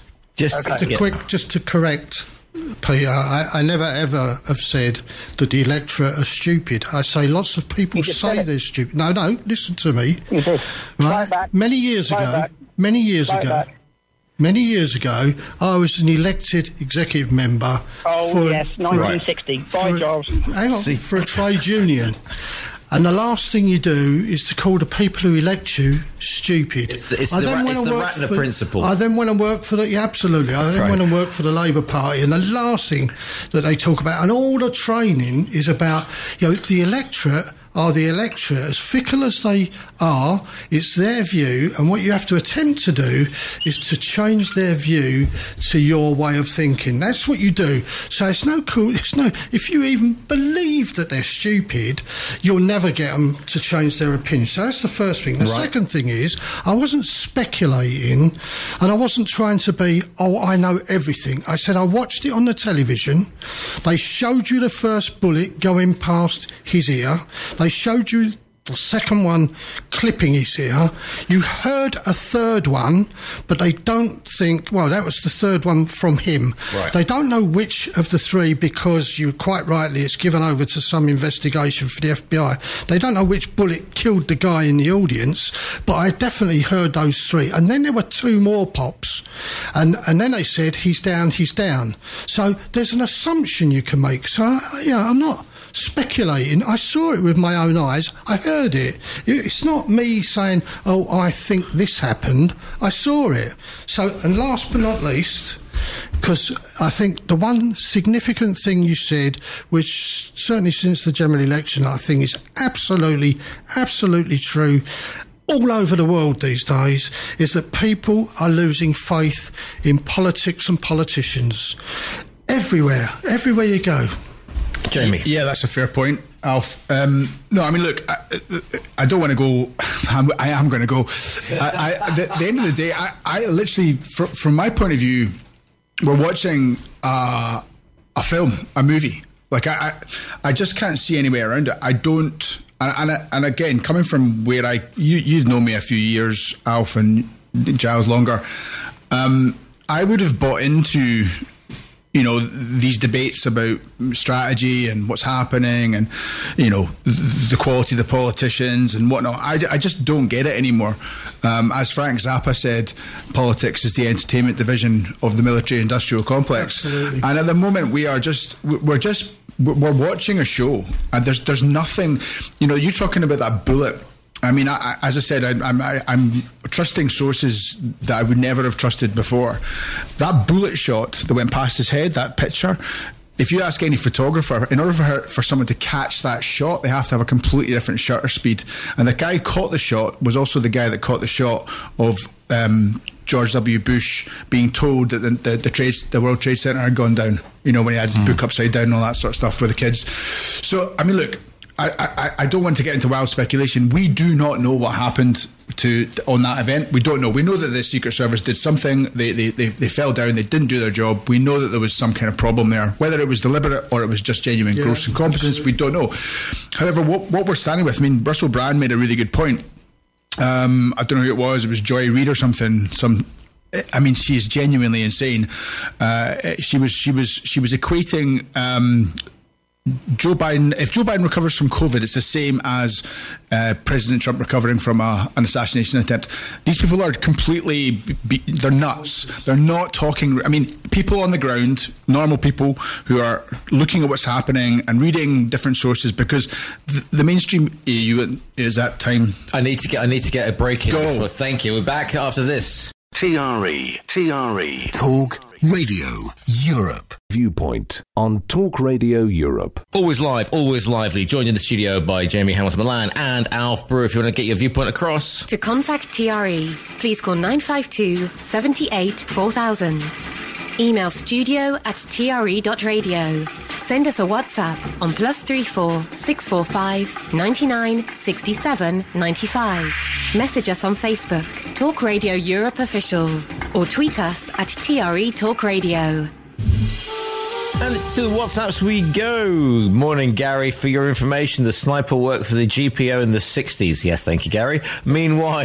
Speaker 9: Just to correct, Peter, I never ever have said that the electorate are stupid. I say lots of people say they're stupid. No, listen to me.
Speaker 10: You did.
Speaker 9: Right? Many years ago, many years ago, I was an elected executive member.
Speaker 10: Oh, yes, 1960. By Charles.
Speaker 9: Hang on, for a trade union. And the last thing you do is to call the people who elect you stupid.
Speaker 6: It's the Ratner principle.
Speaker 9: I then went and worked for absolutely. I then went and worked for the Labour Party, and the last thing that they talk about, and all the training is about, the electorate are the electorate. As fickle as they are, it's their view, and what you have to attempt to do is to change their view to your way of thinking. That's what you do. So it's no cool. If you even believe that they're stupid, you'll never get them to change their opinion. So that's the first thing. The second thing is, I wasn't speculating, and I wasn't trying to be, I know everything. I said I watched it on the television. They showed you the first bullet going past his ear. They showed you the second one clipping his ear. You heard a third one, but they don't think, that was the third one from him. Right. They don't know which of the three, because you quite rightly, it's given over to some investigation for the FBI. They don't know which bullet killed the guy in the audience, but I definitely heard those three. And then there were two more pops, and then they said, he's down. So there's an assumption you can make. So, I'm not speculating. I saw it with my own eyes. I heard it. It's not me saying, I think this happened. I saw it. So, and last but not least, because I think the one significant thing you said, which certainly since the general election, I think is absolutely true all over the world these days, is that people are losing faith in politics and politicians. Everywhere you go.
Speaker 6: Jamie.
Speaker 8: Yeah, that's a fair point, Alf. No, I mean, look, I don't want to go. I am going to go. At the end of the day, I literally, from my point of view, we're watching a film, a movie. Like, I just can't see any way around it. I don't. And again, coming from where you've known me a few years, Alf, and Giles longer, I would have bought into these debates about strategy and what's happening and, the quality of the politicians and whatnot. I just don't get it anymore. As Frank Zappa said, politics is the entertainment division of the military-industrial complex.
Speaker 9: Absolutely.
Speaker 8: And at the moment, we're watching a show, and there's nothing, you're talking about that bullet. I mean, as I said, I'm trusting sources that I would never have trusted before. That bullet shot that went past his head, that picture, if you ask any photographer, in order for someone to catch that shot, they have to have a completely different shutter speed. And the guy who caught the shot was also the guy that caught the shot of George W. Bush being told that the World Trade Center had gone down, when he had his book upside down and all that sort of stuff with the kids. So, I mean, look, I don't want to get into wild speculation. We do not know what happened on that event. We don't know. We know that the Secret Service did something. They fell down. They didn't do their job. We know that there was some kind of problem there. Whether it was deliberate or it was just genuine gross incompetence, we don't know. However, what we're standing with, I mean, Russell Brand made a really good point. I don't know who it was. It was Joy Reid or something. I mean, she's genuinely insane. She was equating Joe Biden. If Joe Biden recovers from COVID, it's the same as President Trump recovering from an assassination attempt. These people are completely, they're nuts. They're not talking. I mean, people on the ground, normal people who are looking at what's happening and reading different sources, because the mainstream EU is that time.
Speaker 6: I need to get a break here. Thank you. We're back after this.
Speaker 4: TRE.
Speaker 5: Talk Radio Europe.
Speaker 11: Viewpoint on Talk Radio Europe.
Speaker 6: Always live, always lively. Joined in the studio by Jamie Hamilton-Milan and Alf Brewer. If you want to get your viewpoint across.
Speaker 7: To contact TRE, please call 952 78 4000. Email studio@tre.radio. Send us a WhatsApp on +34 645 99 67 95. Message us on Facebook, Talk Radio Europe Official, or tweet us at TRE Talk Radio.
Speaker 6: And it's to the WhatsApps we go. Morning, Gary. For your information, the sniper worked for the GPO in the 60s. Yes, thank you, Gary. Meanwhile,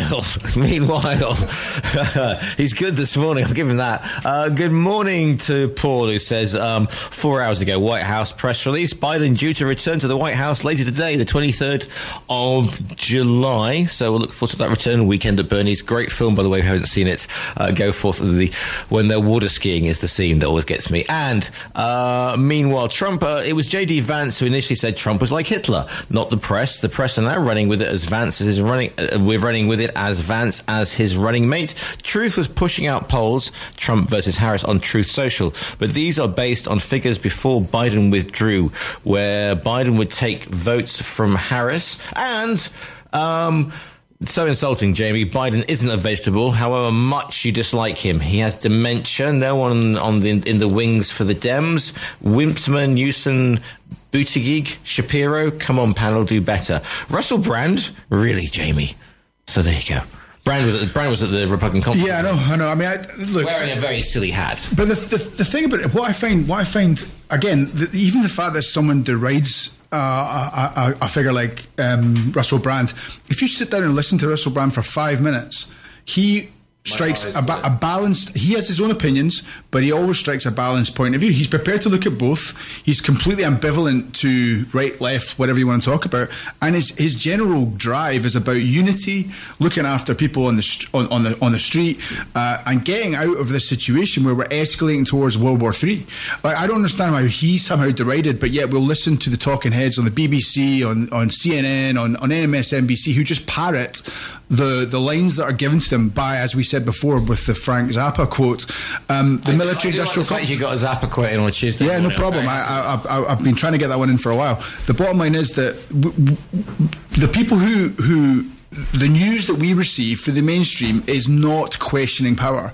Speaker 6: he's good this morning. I'll give him that. Good morning to Paul, who says, 4 hours ago, White House press release. Biden due to return to the White House later today, the 23rd of July. So we'll look forward to that return. Weekend at Bernie's. Great film, by the way, if you haven't seen it. Go forth. When they're water skiing is the scene that always gets me. And meanwhile, Trump, it was J.D. Vance who initially said Trump was like Hitler, not the press. The press are now running with it as Vance is running. We're running with it as Vance as his running mate. Truth was pushing out polls, Trump versus Harris on Truth Social. But these are based on figures before Biden withdrew, where Biden would take votes from Harris. And so insulting, Jamie. Biden isn't a vegetable, however much you dislike him. He has dementia. No one in the wings for the Dems. Wimpsman, Newsom, Buttigieg, Shapiro. Come on, panel, do better. Russell Brand? Really, Jamie? So there you go. Brand was at the Republican conference.
Speaker 8: Yeah, I know. I mean, look,
Speaker 6: wearing a very silly hat.
Speaker 8: But the thing about it, what I find again, even the fact that someone derides a figure like Russell Brand, if you sit down and listen to Russell Brand for 5 minutes, he strikes a balanced. He has his own opinions, but he always strikes a balanced point of view. He's prepared to look at both. He's completely ambivalent to right, left, whatever you want to talk about. And his general drive is about unity, looking after people on the street, and getting out of this situation where we're escalating towards World War III. Like, I don't understand how he's somehow derided, but yet we'll listen to the talking heads on the BBC, on CNN, on MSNBC, who just parrot the lines that are given to them by, as we said before, with the Frank Zappa quote, the military-industrial complex.
Speaker 6: You got a Zappa quote in on a Tuesday.
Speaker 8: Yeah, no problem. I've been trying to get that one in for a while. The bottom line is that the people who the news that we receive for the mainstream is not questioning power.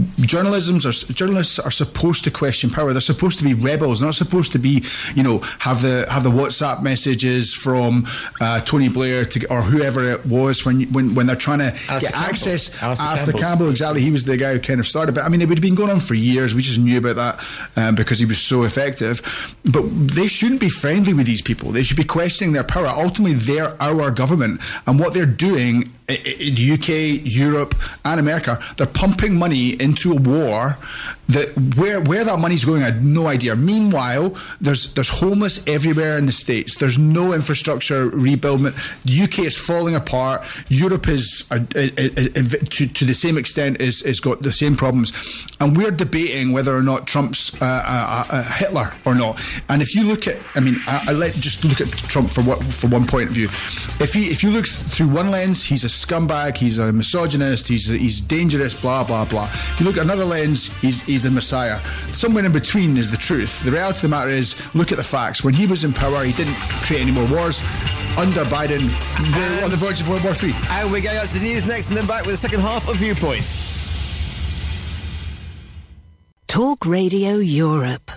Speaker 8: Journalists are supposed to question power. They're supposed to be rebels. They're not supposed to be, have the WhatsApp messages from Tony Blair or whoever it was when they're trying to get access. Alistair Campbell, exactly. He was the guy who kind of started. But I mean, it would have been going on for years. We just knew about that because he was so effective. But they shouldn't be friendly with these people. They should be questioning their power. Ultimately, they're our government, and what they're doing in the UK, Europe, and America, they're pumping money into a war that where that money's going, I had no idea. Meanwhile, there's homeless everywhere in the States. There's no infrastructure rebuild. The UK is falling apart. Europe is to the same extent is got the same problems, and we're debating whether or not Trump's Hitler or not. And if you look at, just look at Trump for one point of view. If you look through one lens, he's a scumbag, he's a misogynist, he's dangerous, blah blah blah. If you look at another lens, he's a messiah. Somewhere in between is the truth. The reality of the matter is, look at the facts. When he was in power, he didn't create any more wars. Under Biden, we're on the verge of World War III.
Speaker 6: And we're going out to the news next, and then back with the second half of Viewpoint.
Speaker 7: Talk Radio Europe.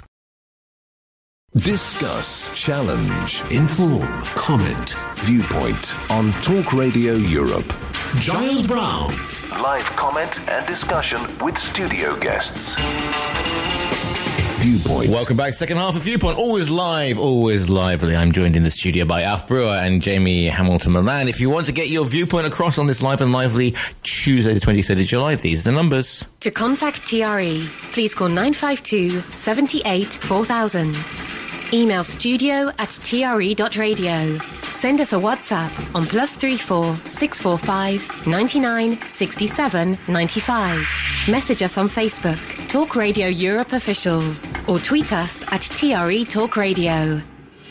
Speaker 11: Discuss, challenge, inform, comment, Viewpoint on Talk Radio Europe.
Speaker 4: Giles Brown. Live comment and discussion with studio guests.
Speaker 11: Viewpoint.
Speaker 6: Welcome back. Second half of Viewpoint. Always live, always lively. I'm joined in the studio by Alf Brewer and Jamie Hamilton Milan. If you want to get your viewpoint across on this live and lively Tuesday, the 23rd of July, these are the numbers.
Speaker 7: To contact TRE, please call 952 78 4000. Email studio@tre.radio. Send us a WhatsApp on +34 645 99 67 95. Message us on Facebook, Talk Radio Europe Official, or tweet us at TRE Talk Radio.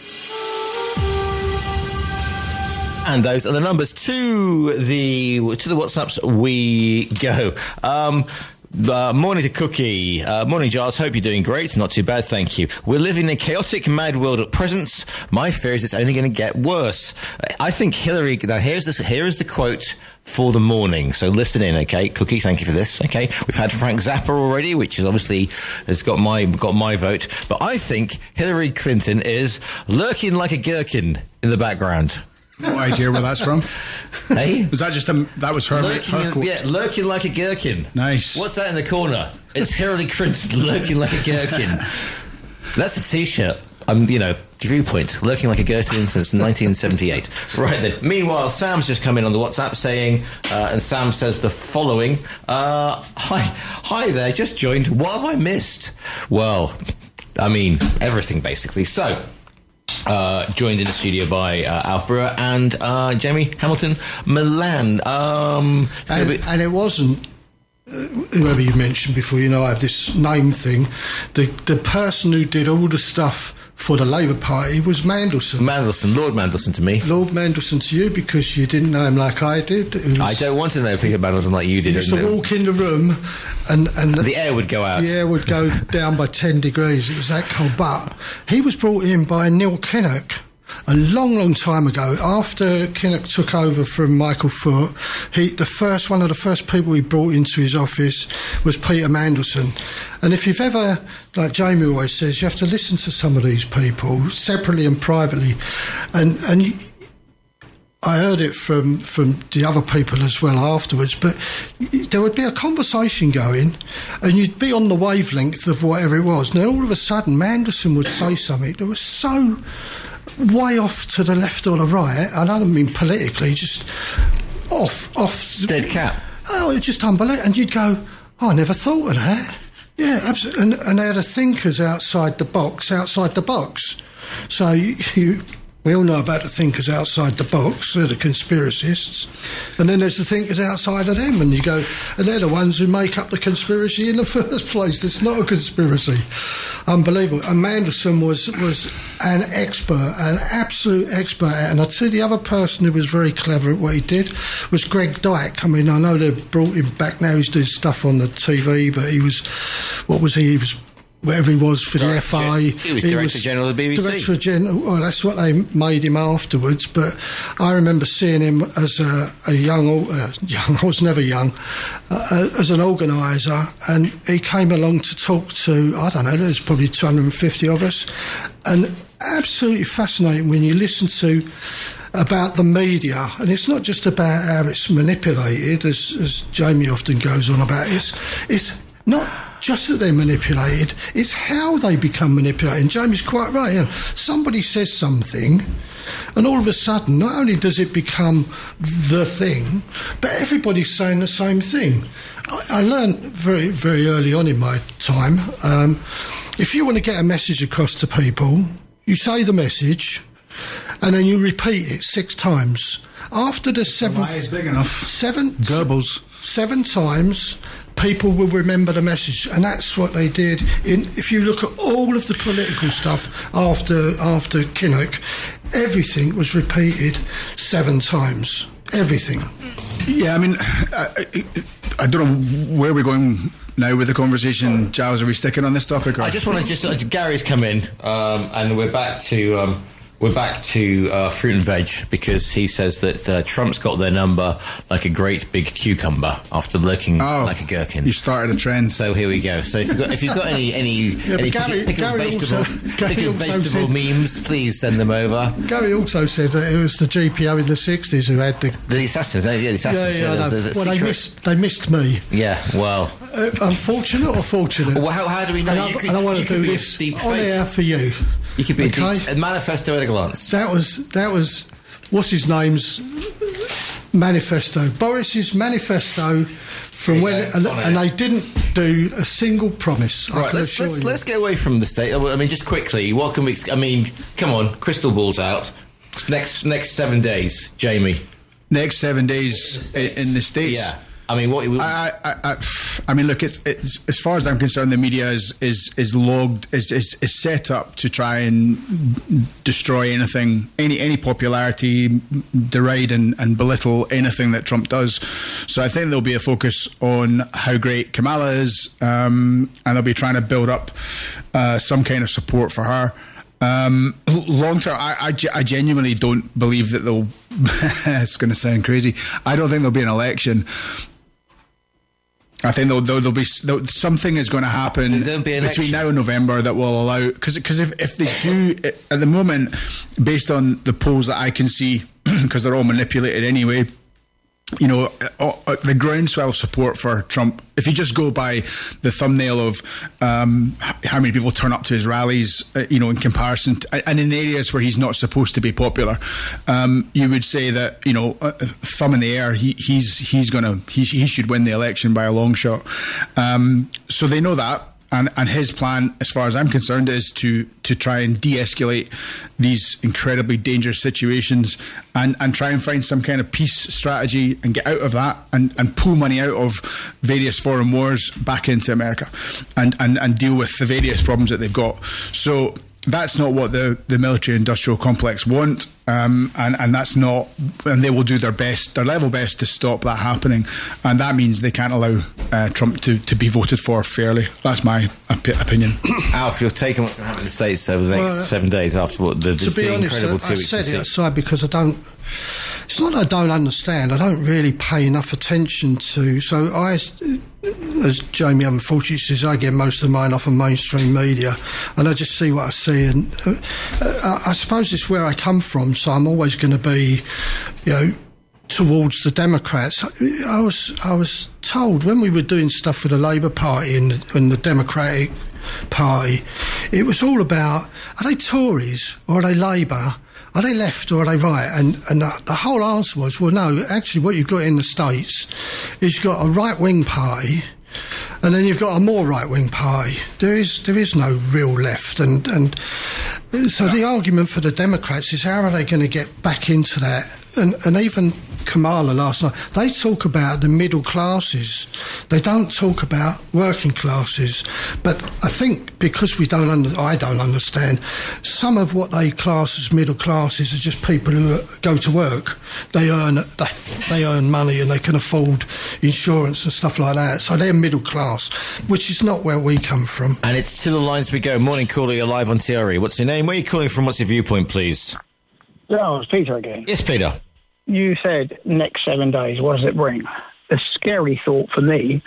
Speaker 6: And those are the numbers. To the WhatsApps we go. Morning to Cookie. Morning, Giles. Hope you're doing great. Not too bad, thank you. We're living in a chaotic, mad world at present. My fear is it's only going to get worse. I think Hillary... Now, here is the quote for the morning. So listen in, okay? Cookie, thank you for this, okay? We've had Frank Zappa already, which is obviously has got my vote. But I think Hillary Clinton is lurking like a gherkin in the background.
Speaker 8: No idea where that's from.
Speaker 6: Hey?
Speaker 8: Was that just that was her quote?
Speaker 6: Yeah, lurking like a gherkin.
Speaker 8: Nice.
Speaker 6: What's that in the corner? It's Hillary Clinton lurking like a gherkin. That's a T-shirt. Viewpoint, lurking like a gherkin since 1978. Right then. Meanwhile, Sam's just come in on the WhatsApp saying, and Sam says the following: Hi there, just joined. What have I missed? Well, I mean, everything basically. So, joined in the studio by Alf Brewer and Jamie Hamilton Milan.
Speaker 9: And it wasn't whoever you mentioned before. I have this name thing. The person who did all the stuff for the Labour Party was Mandelson.
Speaker 6: Lord Mandelson to me.
Speaker 9: Lord Mandelson to you because you didn't know him like I did.
Speaker 6: I don't want to know Peter Mandelson like you did.
Speaker 9: He used to walk in the room and
Speaker 6: the air would go out.
Speaker 9: The air would go down by 10 degrees. It was that cold. But he was brought in by Neil Kinnock a long, long time ago. After Kinnock took over from Michael Foot, one of the first people he brought into his office was Peter Mandelson. And if you've ever, like Jamie always says, you have to listen to some of these people separately and privately. And I heard it from the other people as well afterwards, but there would be a conversation going and you'd be on the wavelength of whatever it was. Now, all of a sudden, Mandelson would say something that was so way off to the left or the right, and I don't mean politically, just off.
Speaker 6: Dead cat.
Speaker 9: Oh, it's just unbelievable. And you'd go, I never thought of that. Yeah, absolutely. And they had the thinkers outside the box. So we all know about the thinkers outside the box, they're the conspiracists, and then there's the thinkers outside of them, and you go, and they're the ones who make up the conspiracy in the first place. It's not a conspiracy. Unbelievable. And Mandelson was an expert, an absolute expert, and I'd say the other person who was very clever at what he did was Greg Dyke. I mean, I know they've brought him back now, he's doing stuff on the TV, but he was whatever he was for the FA.
Speaker 6: He was Director General of the BBC.
Speaker 9: Director General, well, that's what they made him afterwards, but I remember seeing him as a young, I was never young, as an organiser, and he came along to talk to, I don't know, there's probably 250 of us, and absolutely fascinating when you listen to about the media, and it's not just about how it's manipulated, as Jamie often goes on about. It's not just that they're manipulated, it's how they become manipulated. And Jamie's quite right. Somebody says something, and all of a sudden, not only does it become the thing, but everybody's saying the same thing. I learned very, very early on in my time, if you want to get a message across to people, you say the message, and then you repeat it 6 times. After the seventh...
Speaker 8: is big enough.
Speaker 9: 7...
Speaker 8: Goebbels.
Speaker 9: 7 times... people will remember the message, and that's what they did. If you look at all of the political stuff after Kinnock, everything was repeated 7 times. Everything.
Speaker 8: Yeah, I mean, I don't know where we're going now with the conversation. Giles, are we sticking on this topic? Or?
Speaker 6: I just want to Gary's come in, and we're back to fruit and veg, because he says that Trump's got their number like a great big cucumber after looking like a gherkin.
Speaker 8: You started a trend.
Speaker 6: So here we go. So if you've got any vegetable memes, please send them over.
Speaker 9: Gary also said that it was the GPO in the 60s who had the
Speaker 6: assassins. The assassins.
Speaker 9: Well, they missed me.
Speaker 6: Yeah. Well,
Speaker 9: unfortunate or fortunate?
Speaker 6: Well, how do we know?
Speaker 9: And I want to do this on air for you.
Speaker 6: You could be a manifesto at a glance.
Speaker 9: That was what's his name's manifesto, Boris's manifesto from when, and they didn't do a single promise.
Speaker 6: Right, let's get away from the state. I mean, just quickly, what can we? I mean, come on, crystal balls out. Next 7 days, Jamie.
Speaker 8: Next 7 days in the States.
Speaker 6: Yeah. I mean, what?
Speaker 8: I mean, look. It's as far as I'm concerned, the media is logged, is set up to try and destroy anything, any popularity, deride and belittle anything that Trump does. So I think there'll be a focus on how great Kamala is, and they'll be trying to build up some kind of support for her. Long term, I genuinely don't believe that they'll. It's going to sound crazy. I don't think there'll be an election. I think there'll be something is going to happen between now and November that will allow, because if they do at the moment, based on the polls that I can see, because they're all manipulated anyway, the groundswell of support for Trump, if you just go by the thumbnail of how many people turn up to his rallies, in comparison to, and in areas where he's not supposed to be popular, you would say that, thumb in the air, he should win the election by a long shot. So they know that. And his plan, as far as I'm concerned, is to try and de-escalate these incredibly dangerous situations and try and find some kind of peace strategy and get out of that and pull money out of various foreign wars back into America and deal with the various problems that they've got. So that's not what the military-industrial complex want, and that's not, and they will do their level best to stop that happening, and that means they can't allow Trump to be voted for fairly. That's my opinion.
Speaker 6: Alf, you're taking what's going to happen in the States over the next 7 days after what the incredible 2 weeks.
Speaker 9: I said it aside because I don't. It's not that I don't understand. I don't really pay enough attention to. So as Jamie unfortunately says, I get most of mine off of mainstream media, and I just see what I see. And I suppose it's where I come from. So I'm always going to be, towards the Democrats. I was told when we were doing stuff with the Labour Party and the Democratic Party, it was all about, are they Tories or are they Labour? Are they left or are they right? And the whole answer was, well, no, actually what you've got in the States is you've got a right-wing party and then you've got a more right-wing party. There is no real left. And so the argument for the Democrats is how are they going to get back into that? And even Kamala last night, they talk about the middle classes. They don't talk about working classes. But I think because I don't understand, some of what they class as middle classes are just people who go to work. They earn money and they can afford insurance and stuff like that. So they're middle class, which is not where we come from.
Speaker 6: And it's to the lines we go. Morning caller, you're live on TRE. What's your name? Where are you calling from? What's your viewpoint, please?
Speaker 10: Oh, it's Peter again.
Speaker 6: Yes, Peter.
Speaker 10: You said next 7 days. What does it bring? The scary thought for me,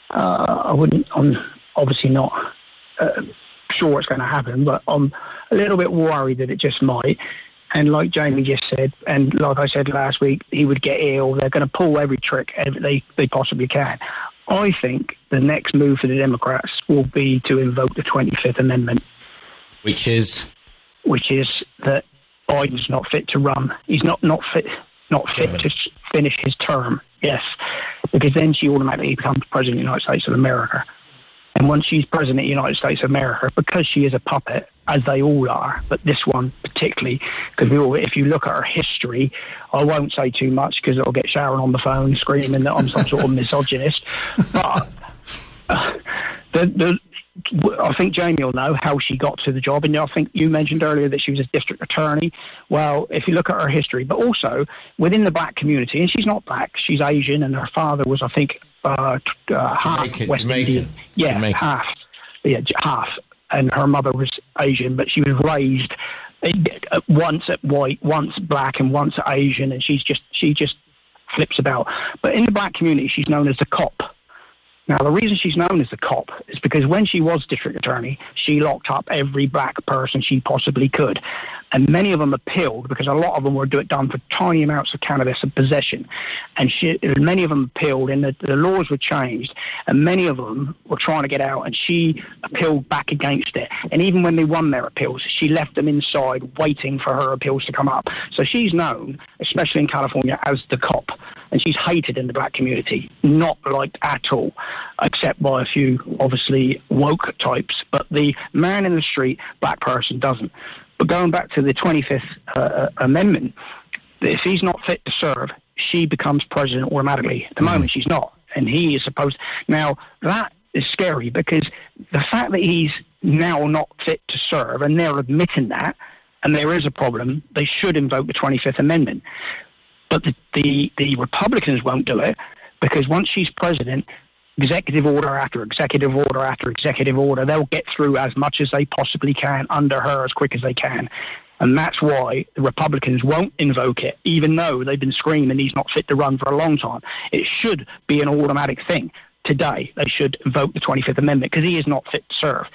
Speaker 10: I'm obviously not sure what's going to happen, but I'm a little bit worried that it just might. And like Jamie just said, and like I said last week, he would get ill. They're going to pull every trick they possibly can. I think the next move for the Democrats will be to invoke the 25th Amendment.
Speaker 6: Which is
Speaker 10: that Biden's not fit to run. He's not fit to finish his term, yes, because then she automatically becomes President of the United States of America. And once she's President of the United States of America, because she is a puppet, as they all are, but this one particularly, because if you look at her history, I won't say too much because it'll get Sharon on the phone screaming that I'm some sort of misogynist, but I think Jamie will know how she got to the job. And I think you mentioned earlier that she was a district attorney. Well, if you look at her history, but also within the black community, and she's not black, she's Asian, and her father was, I think, half West Indian. Yeah, Jamaican. Half. Yeah, half. And her mother was Asian, but she was raised once at white, once black, and once at Asian, and she just flips about. But in the black community, she's known as the cop. Now, the reason she's known as the cop is because when she was district attorney, she locked up every black person she possibly could. And many of them appealed because a lot of them were done for tiny amounts of cannabis and possession. And many of them appealed, and the laws were changed. And many of them were trying to get out, and she appealed back against it. And even when they won their appeals, she left them inside waiting for her appeals to come up. So she's known, especially in California, as the cop. And she's hated in the black community, not liked at all, except by a few, obviously, woke types. But the man in the street, black person, doesn't. But going back to the 25th Amendment, if he's not fit to serve, she becomes president automatically. At the moment, she's not. And he is supposed... Now, that is scary because the fact that he's now not fit to serve, and they're admitting that, and there is a problem, they should invoke the 25th Amendment. But the Republicans won't do it because once she's president, executive order after executive order after executive order, they'll get through as much as they possibly can under her as quick as they can. And that's why the Republicans won't invoke it, even though they've been screaming he's not fit to run for a long time. It should be an automatic thing. Today, they should invoke the 25th Amendment because he is not fit to serve.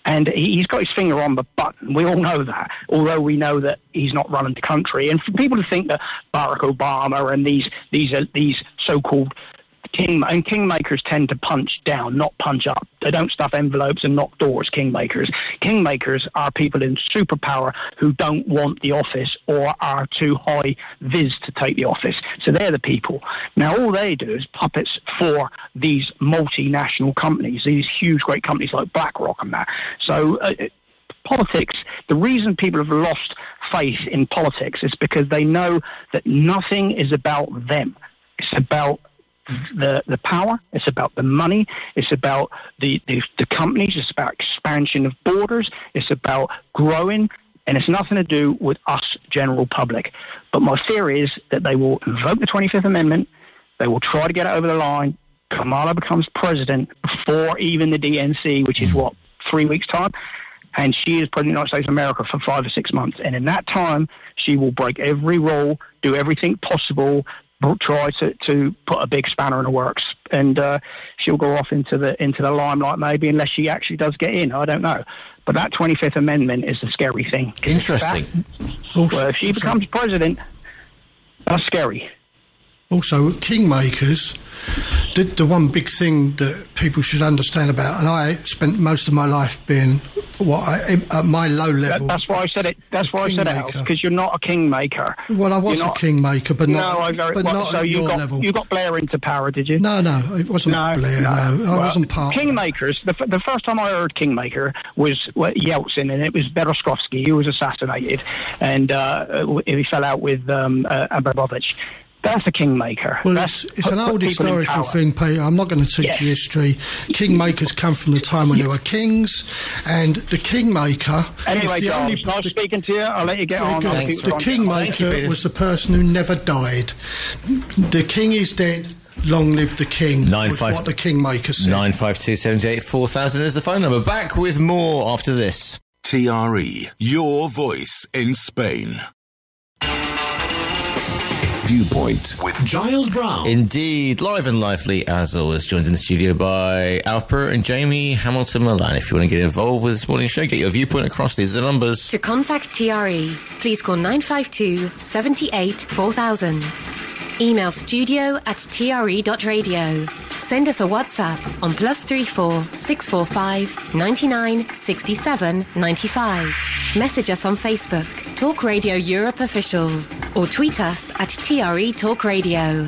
Speaker 10: And he's got his finger on the button. We all know that, although we know that he's not running the country. And for people to think that Barack Obama and these so-called kingmakers tend to punch down, not punch up. They don't stuff envelopes and knock doors, kingmakers. Kingmakers are people in superpower who don't want the office or are too high vis to take the office. So they're the people. Now, all they do is puppets for these multinational companies, these huge, great companies like BlackRock and that. So politics, the reason people have lost faith in politics is because they know that nothing is about them. It's about the power, it's about the money, it's about the companies, it's about expansion of borders, it's about growing, and it's nothing to do with us, general public. But my theory is that they will invoke the 25th Amendment, they will try to get it over the line, Kamala becomes president before even the DNC, which is 3 weeks' time, and she is president of the United States of America for 5 or 6 months. And in that time, she will break every rule, do everything possible, try to put a big spanner in the works, and she'll go off into the limelight maybe, unless she actually does get in. I don't know. But that 25th Amendment is the scary thing.
Speaker 6: Interesting.
Speaker 10: Well, if she becomes president, that's scary.
Speaker 9: Also, kingmakers, the one big thing that people should understand about, and I spent most of my life being at my low level.
Speaker 10: That's why I said it. That's why I said it, because you're not a kingmaker.
Speaker 9: Well, I was a kingmaker, but not.
Speaker 10: So you got Blair into power, did you?
Speaker 9: No, it wasn't Blair. No, I wasn't part.
Speaker 10: Kingmakers. The first time I heard kingmaker was Yeltsin, and it was Berezovsky, who was assassinated, and he fell out with Abramovich. That's a kingmaker.
Speaker 9: Well, it's an old historical thing, Peter. I'm not going to teach you history. Kingmakers come from the time when there were kings, and the kingmaker...
Speaker 10: Anyway, Charles, nice speaking to you. I'll let you get on.
Speaker 9: The kingmaker was the person who never died. The king is dead. Long live the king. Was what the kingmaker said.
Speaker 6: 952 78 4000 is the phone number. Back with more after this.
Speaker 11: TRE, your voice in Spain. Viewpoint with Giles Brown.
Speaker 6: Indeed, live and lively as always, joined in the studio by Alf Brewer and Jamie Hamilton Milan. If you want to get involved with this morning's show, get your viewpoint across. These are the numbers.
Speaker 7: To contact TRE, please call 952 78 4000. Email studio@tre.radio. Send us a WhatsApp on +34 645 99 67 95. Message us on Facebook, Talk Radio Europe Official, or tweet us at TRE Talk Radio.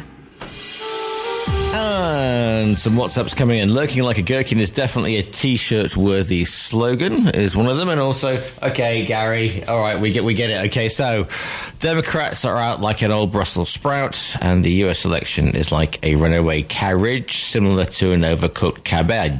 Speaker 6: And some WhatsApps coming in. Lurking like a gherkin is definitely a T-shirt worthy slogan, is one of them. And also, okay, Gary, all right, we get it. Okay, so Democrats are out like an old Brussels sprout, and the US election is like a runaway carriage, similar to an overcooked cabbage.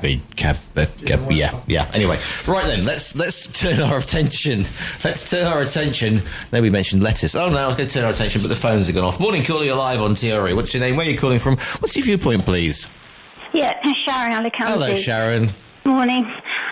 Speaker 6: Yeah. Anyway, right then, let's turn our attention. No, we mentioned lettuce. Oh no, I was going to turn our attention, but the phones have gone off. Morning, caller, you're live on TRE. What's your name? Where are you calling from? What's your viewpoint, please?
Speaker 12: Yeah, Sharon Alicante.
Speaker 6: Hello, Sharon.
Speaker 12: Morning.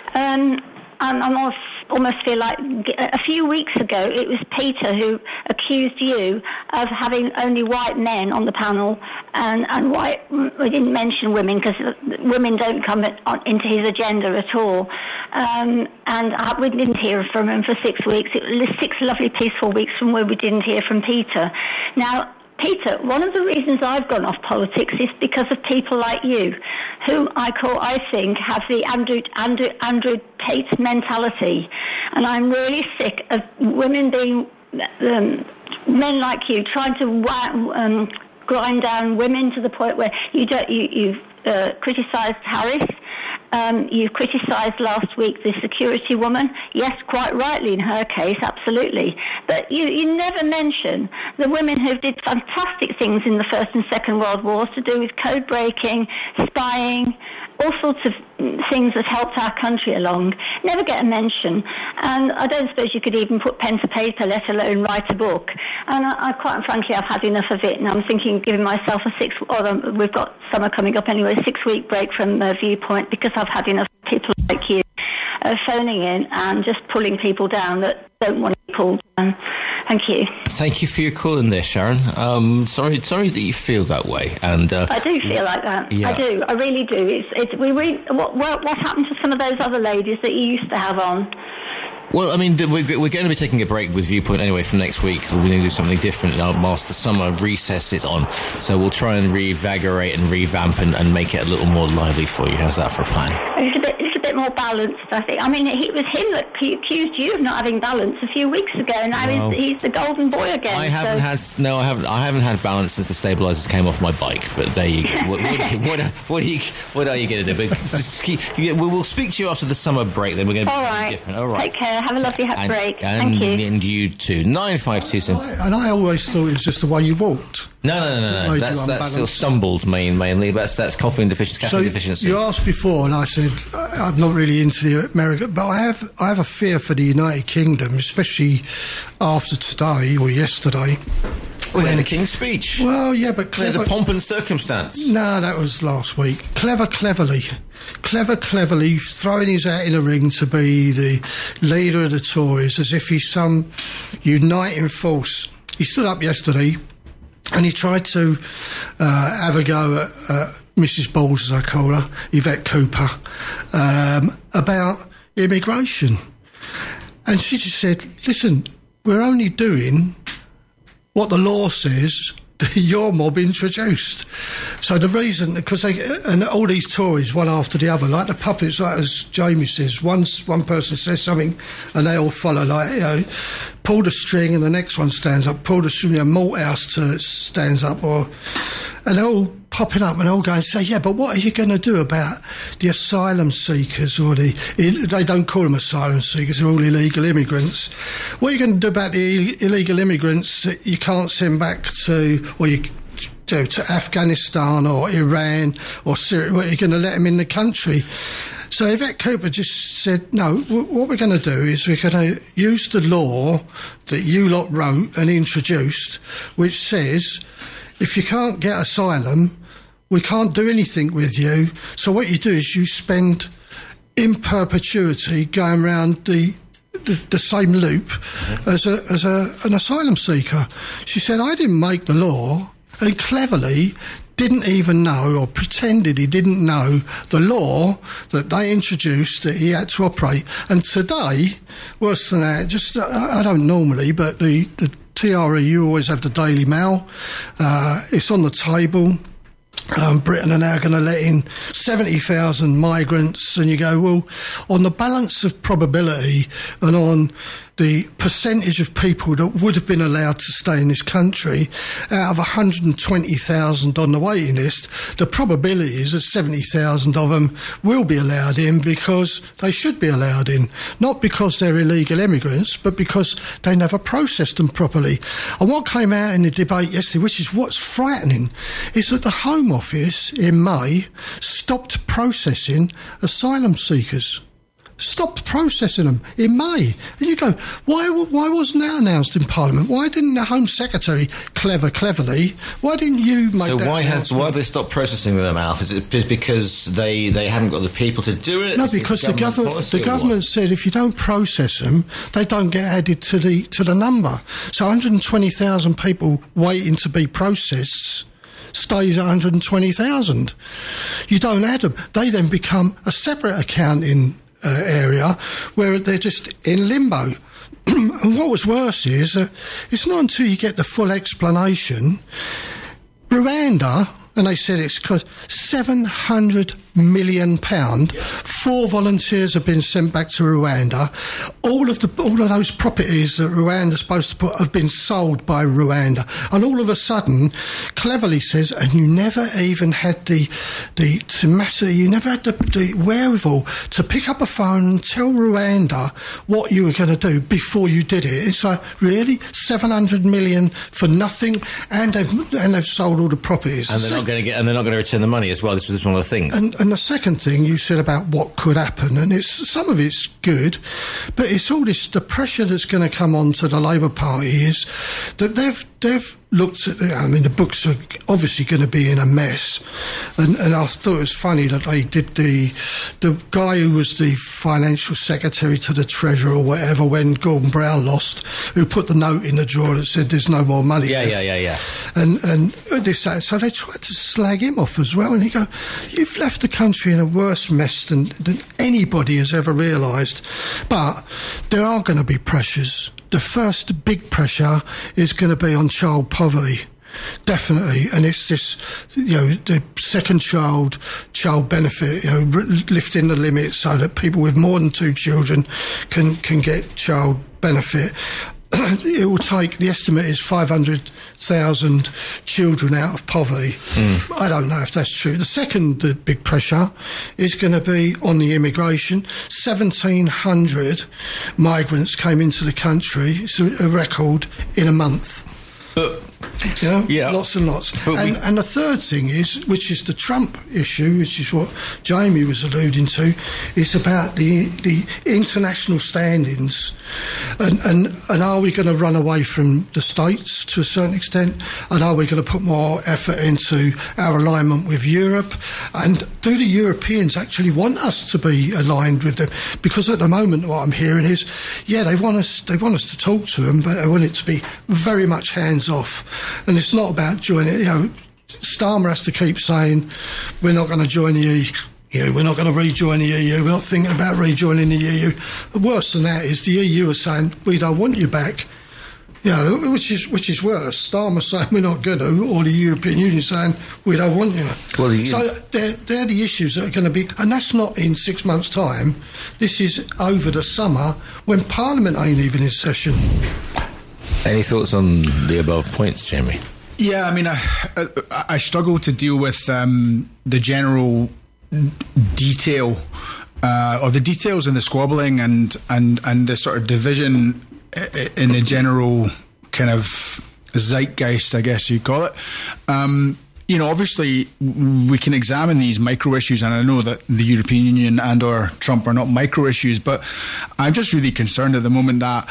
Speaker 12: I almost feel like a few weeks ago it was Peter who accused you of having only white men on the panel, and white. We didn't mention women because women don't come into his agenda at all. And we didn't hear from him for 6 weeks. It was 6 lovely, peaceful weeks from where we didn't hear from Peter. Now, Peter, one of the reasons I've gone off politics is because of people like you, whom I think, have the Andrew Tate mentality. And I'm really sick of women being, men like you, trying to grind down women to the point where you've criticised Harris. You criticised last week the security woman. Yes, quite rightly in her case, absolutely. But you never mention the women who did fantastic things in the First and Second World Wars to do with code breaking, spying, all sorts of things that helped our country along. Never get a mention. And I don't suppose you could even put pen to paper, let alone write a book. And I quite frankly, I've had enough of it. And I'm thinking of giving myself we've got summer coming up anyway, a 6-week break from Viewpoint, because I've had enough people like you phoning in and just pulling people down that don't want to be pulled down. Thank you.
Speaker 6: Thank you for your call in there, Sharon. Sorry that you feel that way. And
Speaker 12: I do feel like that.
Speaker 6: Yeah.
Speaker 12: I do. I really do. What happened to some of those other ladies that you used to have on?
Speaker 6: Well, I mean, we're going to be taking a break with Viewpoint anyway from next week. We're going to do something different whilst the summer recess is on. So we'll try and reinvigorate and revamp and make it a little more lively for you. How's that for a plan?
Speaker 12: It's a bit more balanced, I think. I mean, it was him that accused you of not having balance a few weeks ago. Now he's the golden boy again. I haven't
Speaker 6: had balance since the stabilisers came off my bike. But there you go. What are you going to do? We'll speak to you after the summer break. Then we're going to be something different. All right.
Speaker 12: Take care. Have a lovely break.
Speaker 6: Thank you. And you too. 952.
Speaker 9: And I always thought it was just the way you walked.
Speaker 6: No. That's still stumbled mainly. That's caffeine deficiency.
Speaker 9: You asked before, and I said I'm not really into the America, but I have a fear for the United Kingdom, especially after today or yesterday.
Speaker 6: We had the King's speech.
Speaker 9: Well, yeah, but
Speaker 6: the pomp and circumstance.
Speaker 9: No, that was last week. Cleverly throwing his hat in a ring to be the leader of the Tories, as if he's some uniting force. He stood up yesterday and he tried to have a go at Mrs. Balls, as I call her, Yvette Cooper, about immigration. And she just said, listen, we're only doing what the law says your mob introduced. So the reason, because and all these Tories, one after the other, like the puppets, like as Jamie says, one person says something and they all follow, like, pull the string and the next one stands up, pull the string and Malthouse stands up, and they're all popping up and all going, say, yeah, but what are you going to do about the asylum seekers, or they don't call them asylum seekers, they're all illegal immigrants. What are you going to do about the illegal immigrants that you can't send back to Afghanistan or Iran or Syria? What are you going to let them in the country? So Yvette Cooper just said, no, what we're going to do is we're going to use the law that you lot wrote and introduced, which says if you can't get asylum, we can't do anything with you. So what you do is you spend in perpetuity going around the same loop as an asylum seeker. She said, I didn't make the law, and cleverly didn't even know, or pretended he didn't know, the law that they introduced that he had to operate. And today, worse than that, just I don't normally, but the TRE, you always have the Daily Mail. It's on the table. Britain are now going to let in 70,000 migrants, and you go, well, on the balance of probability and on the percentage of people that would have been allowed to stay in this country, out of 120,000 on the waiting list, the probability is that 70,000 of them will be allowed in because they should be allowed in. Not because they're illegal immigrants, but because they never processed them properly. And what came out in the debate yesterday, which is what's frightening, is that the Home Office in May stopped processing asylum seekers. Stopped processing them in May. And you go, why wasn't that announced in Parliament? Why didn't the Home Secretary cleverly, why didn't you make that announcement? So why have
Speaker 6: they stopped processing them, Alf? Is it because they haven't got the people to do it?
Speaker 9: No, because the government said if you don't process them, they don't get added to the number. So 120,000 people waiting to be processed stays at 120,000. You don't add them. They then become a separate accounting area where they're just in limbo. And what was worse is it's not until you get the full explanation. Rwanda, and they said it's cost £700 million. 4 volunteers have been sent back to Rwanda. All of those properties that Rwanda's supposed to put have been sold by Rwanda. And all of a sudden, cleverly says, and you never even had the tenacity, you never had the wherewithal to pick up a phone and tell Rwanda what you were going to do before you did it. It's like, really? 700 million for nothing? And they've sold all the properties.
Speaker 6: And they're not going to return the money as well. This was one of the things.
Speaker 9: And the second thing you said about what could happen, and some of it's good, but it's all this, the pressure that's going to come on to the Labour Party is that they've looked at it. I mean, the books are obviously going to be in a mess, and I thought it was funny that they did the guy who was the financial secretary to the treasurer or whatever when Gordon Brown lost, who put the note in the drawer that said there's no more money left.
Speaker 6: Yeah.
Speaker 9: And this, so they tried to slag him off as well, and he go, "You've left the country in a worse mess than anybody has ever realised." But there are going to be pressures. The first big pressure is going to be on child poverty, definitely, and it's this, the second child benefit, lifting the limit so that people with more than 2 children can get child benefit. It will take, the estimate is 500,000 children out of poverty. I don't know if that's true. The second big pressure is going to be on the immigration. 1,700 migrants came into the country. It's a record in a month. Lots and lots. And the third thing is, which is the Trump issue, which is what Jamie was alluding to, is about the international standings, and are we going to run away from the states to a certain extent, and are we going to put more effort into our alignment with Europe, and do the Europeans actually want us to be aligned with them? Because at the moment what I'm hearing is, they want us to talk to them, but they want it to be very much hands off. And it's not about joining. Starmer has to keep saying, we're not going to join the EU, we're not going to rejoin the EU, we're not thinking about rejoining the EU. But worse than that is the EU are saying, we don't want you back. Which is worse. Starmer saying we're not going to, or the European Union saying we don't want you. So they're the issues that are going to be, and that's not in 6 months' time. This is over the summer when Parliament ain't even in session.
Speaker 6: Any thoughts on the above points, Jamie?
Speaker 8: Yeah, I mean, I struggle to deal with the general detail or the details in the squabbling and the sort of division in the general kind of zeitgeist, I guess you'd call it. Obviously, we can examine these micro issues, and I know that the European Union and or Trump are not micro issues, but I'm just really concerned at the moment that,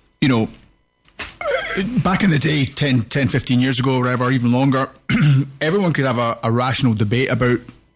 Speaker 8: back in the day, 10, 15 years ago, or whatever, even longer, everyone could have a rational debate about,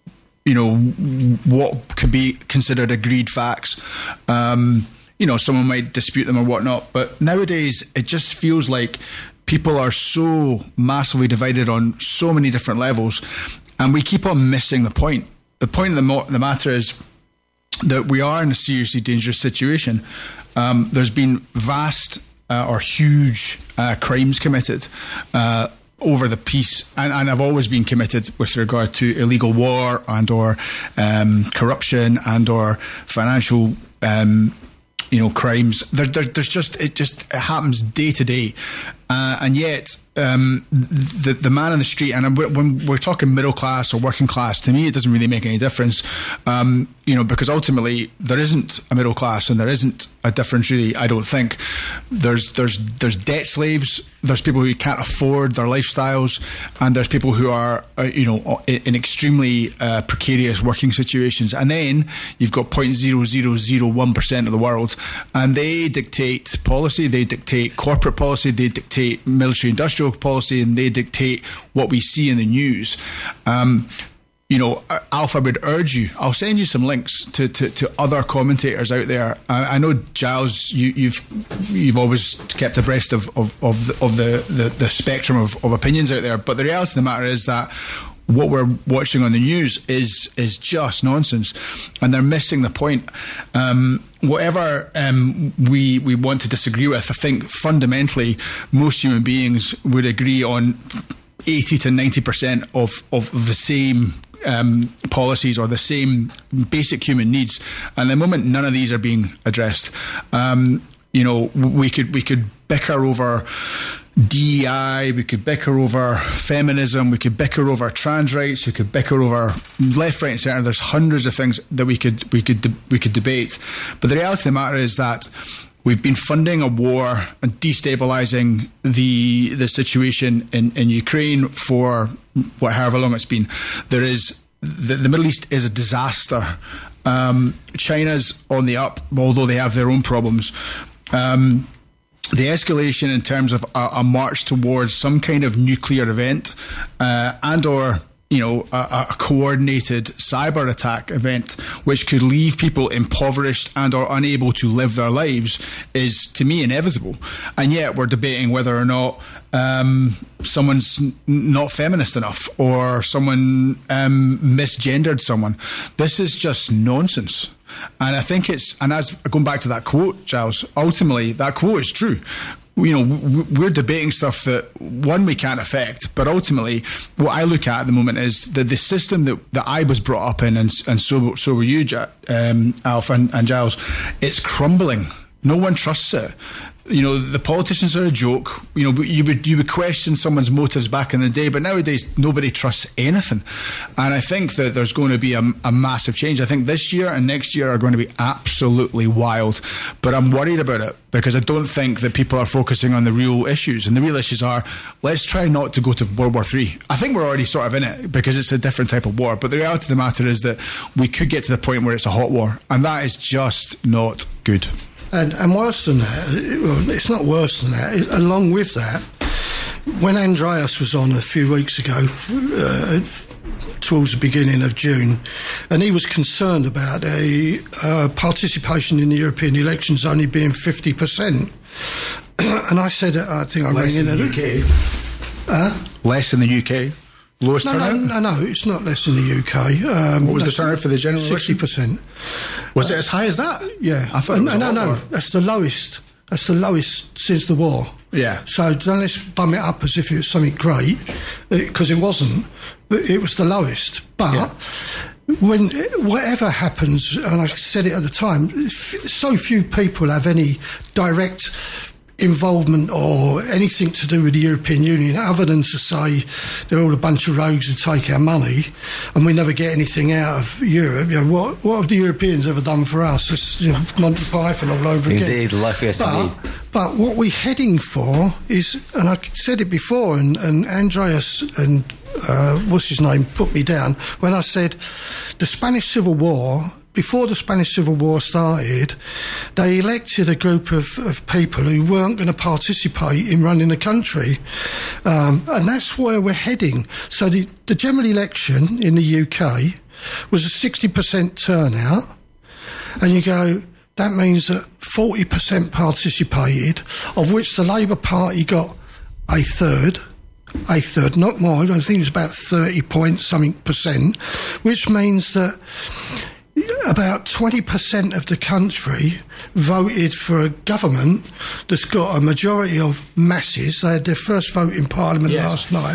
Speaker 8: what could be considered agreed facts. Someone might dispute them or whatnot. But nowadays, it just feels like people are so massively divided on so many different levels, and we keep on missing the point. The point of the matter is that we are in a seriously dangerous situation. There's been vast or huge crimes committed over the peace, and have always been committed with regard to illegal war and or corruption and or financial crimes. There's just it happens day to day, and yet the man in the street, and when we're talking middle class or working class, to me it doesn't really make any difference, because ultimately there isn't a middle class and there isn't a difference really. I don't think there's debt slaves. There's people who can't afford their lifestyles, and there's people who are, in extremely precarious working situations. And then you've got 0.0001% of the world, and they dictate policy, they dictate corporate policy, they dictate military-industrial policy, and they dictate what we see in the news. Alf, I would urge you, I'll send you some links to other commentators out there. I know, Giles, you've always kept abreast of the spectrum of opinions out there, but the reality of the matter is that what we're watching on the news is just nonsense, and they're missing the point. Whatever we want to disagree with, I think fundamentally most human beings would agree on 80 to 90% of the same policies or the same basic human needs, and the moment none of these are being addressed, we could bicker over DEI, we could bicker over feminism, we could bicker over trans rights, we could bicker over left, right and centre. There's hundreds of things that we could debate, but the reality of the matter is that we've been funding a war and destabilising the situation in Ukraine for however long it's been. There is the Middle East is a disaster. China's on the up, although they have their own problems. the escalation in terms of a march towards some kind of nuclear event and or a coordinated cyber attack event which could leave people impoverished and or unable to live their lives is, to me, inevitable. And yet we're debating whether or not someone's not feminist enough or someone misgendered someone. This is just nonsense. And I think as going back to that quote, Giles, ultimately that quote is true. We're debating stuff that, one, we can't affect, but ultimately what I look at the moment is that the system that I was brought up in, and so were you, Alf and Giles, it's crumbling. No one trusts it. The politicians are a joke. You would question someone's motives back in the day, but nowadays nobody trusts anything. And I think that there's going to be a massive change. I think this year and next year are going to be absolutely wild. But I'm worried about it because I don't think that people are focusing on the real issues. And the real issues are, let's try not to go to World War III. I think we're already sort of in it because it's a different type of war. But the reality of the matter is that we could get to the point where it's a hot war. And that is just not good.
Speaker 9: And worse than that, well, it's not worse than that, along with that, when Andreas was on a few weeks ago, towards the beginning of June, and he was concerned about participation in the European elections only being 50%. And I said, I think I rang in...
Speaker 8: Less in the UK? Less in the UK? Lowest turnout?
Speaker 9: No, it's not less than the UK.
Speaker 8: What was the turnout for the general election?
Speaker 9: 60%.
Speaker 8: Was it as high as that?
Speaker 9: Yeah.
Speaker 8: I thought it was
Speaker 9: no, that's the lowest. That's the lowest since the war.
Speaker 8: Yeah.
Speaker 9: So don't let's bum it up as if it was something great, because it wasn't. But it was the lowest. But when whatever happens, and I said it at the time, so few people have any direct involvement or anything to do with the European Union other than to say they're all a bunch of rogues who take our money and we never get anything out of Europe. What have the Europeans ever done for us? It's Monty Python all over again.
Speaker 6: Indeed, life, yes, indeed.
Speaker 9: But what we're heading for is, and I said it before, and Andreas and what's his name put me down when I said the Spanish Civil War. Before the Spanish Civil War started, they elected a group of people who weren't going to participate in running the country. And that's where we're heading. So the general election in the UK was a 60% turnout. And you go, that means that 40% participated, of which the Labour Party got a third, not more. I think it was about 30-point-something%, which means that about 20% of the country voted for a government that's got a majority of masses. They had their first vote in Parliament last night.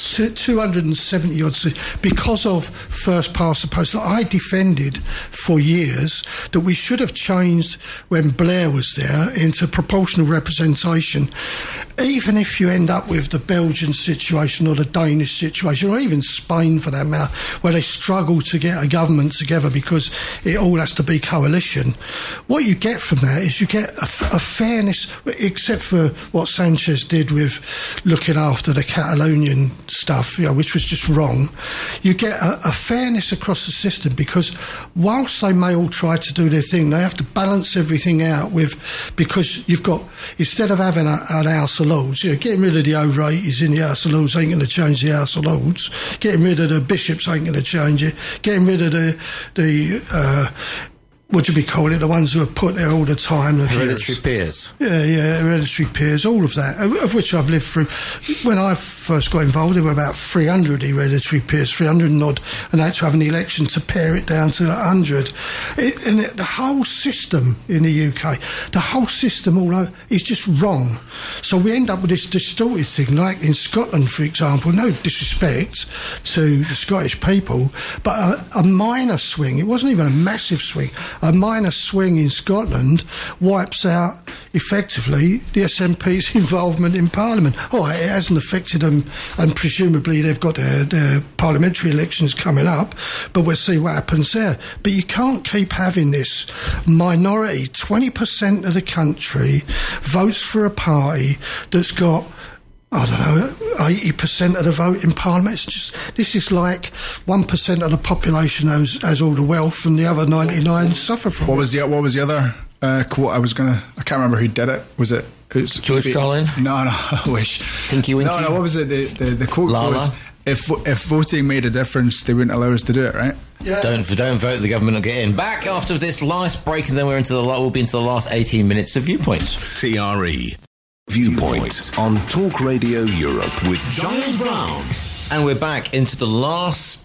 Speaker 9: 270 odd seats because of first past the post that I defended for years, that we should have changed when Blair was there into proportional representation. Even if you end up with the Belgian situation or the Danish situation, or even Spain for that matter, where they struggle to get a government together because it all has to be coalition, what you get from that is you get a fairness, except for what Sanchez did with looking after the Catalonian stuff, which was just wrong. You get a fairness across the system, because whilst they may all try to do their thing, they have to balance everything out because you've got, instead of having an House of Lords, getting rid of the over 80s in the House of Lords ain't going to change the House of Lords. Getting rid of the bishops ain't going to change it. Getting rid of the what do we call it? The ones who are put there all the time.
Speaker 6: Hereditary peers.
Speaker 9: Yeah, hereditary peers, all of that, of which I've lived through. When I first got involved, there were about 300 hereditary peers, 300 and odd, and they had to have an election to pare it down to 100. And the whole system in the UK, the whole system all over, is just wrong. So we end up with this distorted thing, like in Scotland, for example. No disrespect to the Scottish people, but a minor swing, it wasn't even a massive swing, a minor swing in Scotland wipes out effectively the SNP's involvement in Parliament. It hasn't affected them, and presumably they've got their parliamentary elections coming up, but we'll see what happens there. But you can't keep having this minority. 20% of the country votes for a party that's got, I don't know, 80% of the vote in Parliament. It's just, this is like 1% of the population has all the wealth and the other 99 suffer from
Speaker 8: What was the other quote I can't remember who did it. Was it
Speaker 6: George Carlin?
Speaker 8: No, I wish.
Speaker 6: Tinky Winky?
Speaker 8: No, what was it? The quote
Speaker 6: Lala?
Speaker 8: was, if voting made a difference, they wouldn't allow us to do it, right?
Speaker 9: Yeah.
Speaker 6: Don't vote, the government will get in. Back after this last break, and then we'll be into the last 18 minutes of Viewpoint.
Speaker 11: TRE Viewpoint on Talk Radio Europe with
Speaker 5: Giles Brown.
Speaker 6: And we're back into the last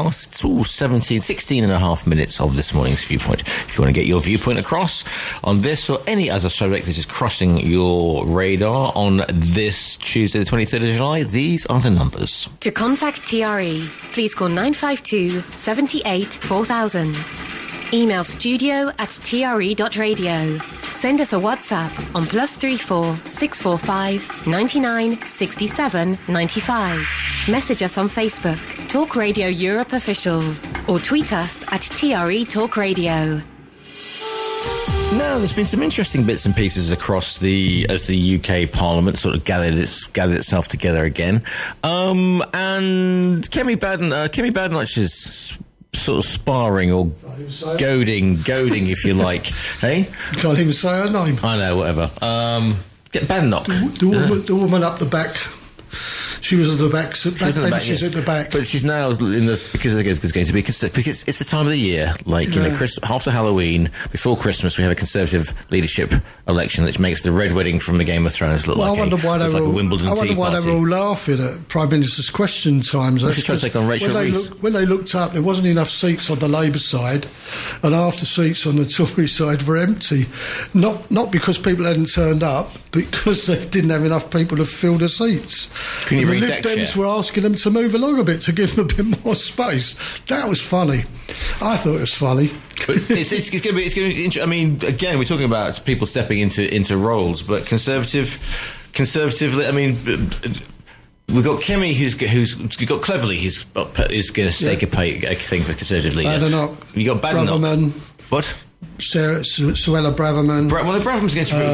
Speaker 6: 16 and a half minutes of this morning's Viewpoint. If you want to get your viewpoint across on this or any other subject that is crossing your radar on this Tuesday, the 23rd of July, these are the numbers.
Speaker 7: To contact TRE, please call 952 78 4000. Email studio@tre.radio. Send us a WhatsApp on +34 645 99 67 95. Message us on Facebook, Talk Radio Europe Official, or tweet us at TRE Talk Radio.
Speaker 6: Now, there's been some interesting bits and pieces across as the UK Parliament sort of gathered itself together again. And Kemi Badenoch is sort of sparring or goading, if you like. Hey?
Speaker 9: You can't even say her name.
Speaker 6: I know, whatever. Get Badenoch.
Speaker 9: The woman up the back. She was at the back. She's at the back.
Speaker 6: But she's now because it's going to be because it's the time of the year. After Halloween, before Christmas, we have a Conservative leadership election, which makes the Red Wedding from the Game of Thrones look like a Wimbledon tea party.
Speaker 9: I wonder why they were all laughing at Prime Minister's question times.
Speaker 6: She's trying to take on Rachel Rees.
Speaker 9: When they looked up, there wasn't enough seats on the Labour side, and half the seats on the Tory side were empty. Not because people hadn't turned up, because they didn't have enough people to fill the seats.
Speaker 6: Can you
Speaker 9: the Lib Dems were asking them to move along a bit to give them a bit more space. That was funny. I thought it was funny.
Speaker 6: But it's going to be interesting. I mean, again, we're talking about people stepping into roles, but conservatively. I mean, we've got Kemi, who's got Cleverly, who's going to stake a thing for Conservative leader.
Speaker 9: Badenoch.
Speaker 6: You got Badenoch.
Speaker 9: Braverman.
Speaker 6: What?
Speaker 9: Suella Braverman.
Speaker 6: Braverman's going to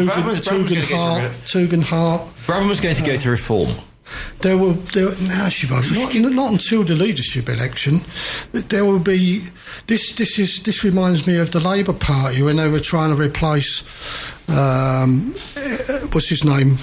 Speaker 9: Tugendhat.
Speaker 6: Braverman's going to go to reform.
Speaker 9: There will she won't. Not until the leadership election. There will be. This reminds me of the Labour Party when they were trying to replace. What's his name?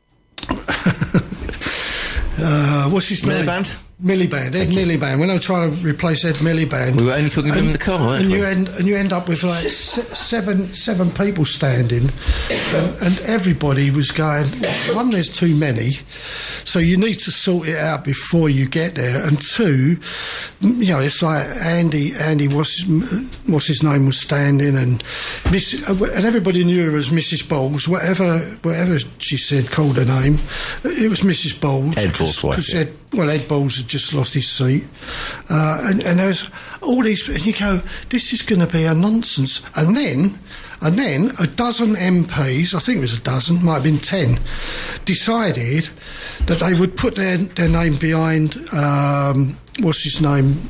Speaker 9: What's his name?
Speaker 6: Miliband.
Speaker 9: Miliband, Ed Miliband. When I was trying to replace Ed Miliband,
Speaker 6: we were only talking about him in the car, weren't we?
Speaker 9: And you end up with like seven people standing, and everybody was going. One, there's too many, so you need to sort it out before you get there. And two, it's like Andy, what's his name, was standing, and everybody knew her as Mrs. Bowles, whatever she said, called her name. It was Mrs. Bowles.
Speaker 6: Ed Bowles' wife.
Speaker 9: Ed Bowles had just lost his seat, and there's all these, and you go, this is going to be a nonsense. And then a dozen MPs, I think it was a dozen, might have been 10, decided that they would put their name behind what's his name,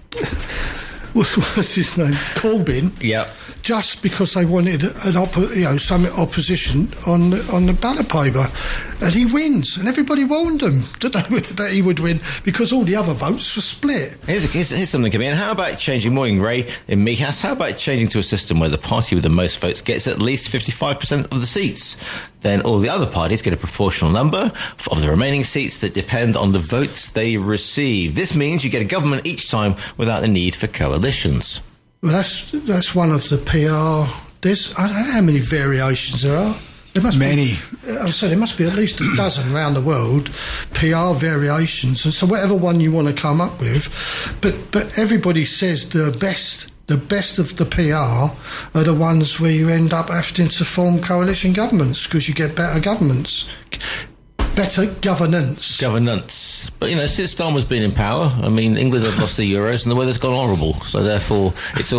Speaker 9: Corbyn.
Speaker 6: Yeah.
Speaker 9: Just because they wanted some opposition on the ballot paper, and he wins, and everybody warned him that he would win because all the other votes were split.
Speaker 6: Here's something coming in. How about changing? Morning, Ray in Mijas. How about changing to a system where the party with the most votes gets at least 55% of the seats? Then all the other parties get a proportional number of the remaining seats that depend on the votes they receive. This means you get a government each time without the need for coalitions.
Speaker 9: Well, that's one of the PR. I don't know how many variations there are. There must
Speaker 8: many.
Speaker 9: There must be at least a dozen around the world, PR variations, and so whatever one you want to come up with. But everybody says the best of the PR are the ones where you end up having to form coalition governments because you get better governments. Better governance. But,
Speaker 6: since Starmer's been in power, I mean, England have lost the Euros and the weather's gone horrible. So, therefore,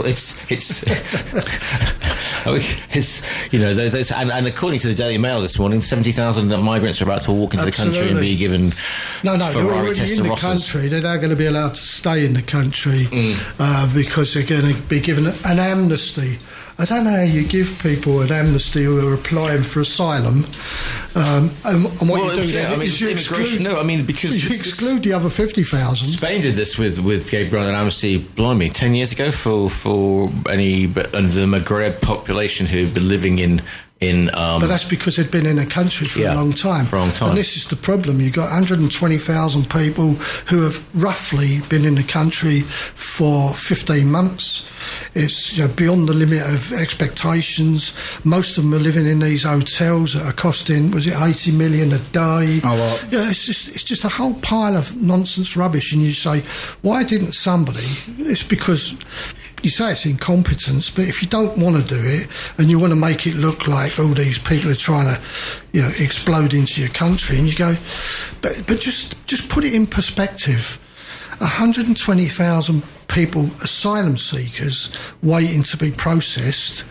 Speaker 6: and according to the Daily Mail this morning, 70,000 migrants are about to walk into the country and be given
Speaker 9: they're already in the country. They're now going to be allowed to stay in the country because they're going to be given an amnesty. I don't know how you give people an amnesty who are applying for asylum. And what you do is you exclude.
Speaker 6: Because
Speaker 9: you exclude the other 50,000.
Speaker 6: Spain did this gave grant an amnesty, blimey, 10 years ago for any under the Maghreb population who've been living in
Speaker 9: But that's because they'd been in a country for a long time. And this is the problem. You've got 120,000 people who have roughly been in the country for 15 months. It's beyond the limit of expectations. Most of them are living in these hotels that are costing, was it 80 million a day?
Speaker 8: Oh, well.
Speaker 9: Yeah, it's just a whole pile of nonsense rubbish. And you say, why didn't somebody? It's because you say it's incompetence, but if you don't want to do it and you want to make it look like all these people are trying to, explode into your country, and you go, but just put it in perspective. 120,000 people, asylum seekers, waiting to be processed.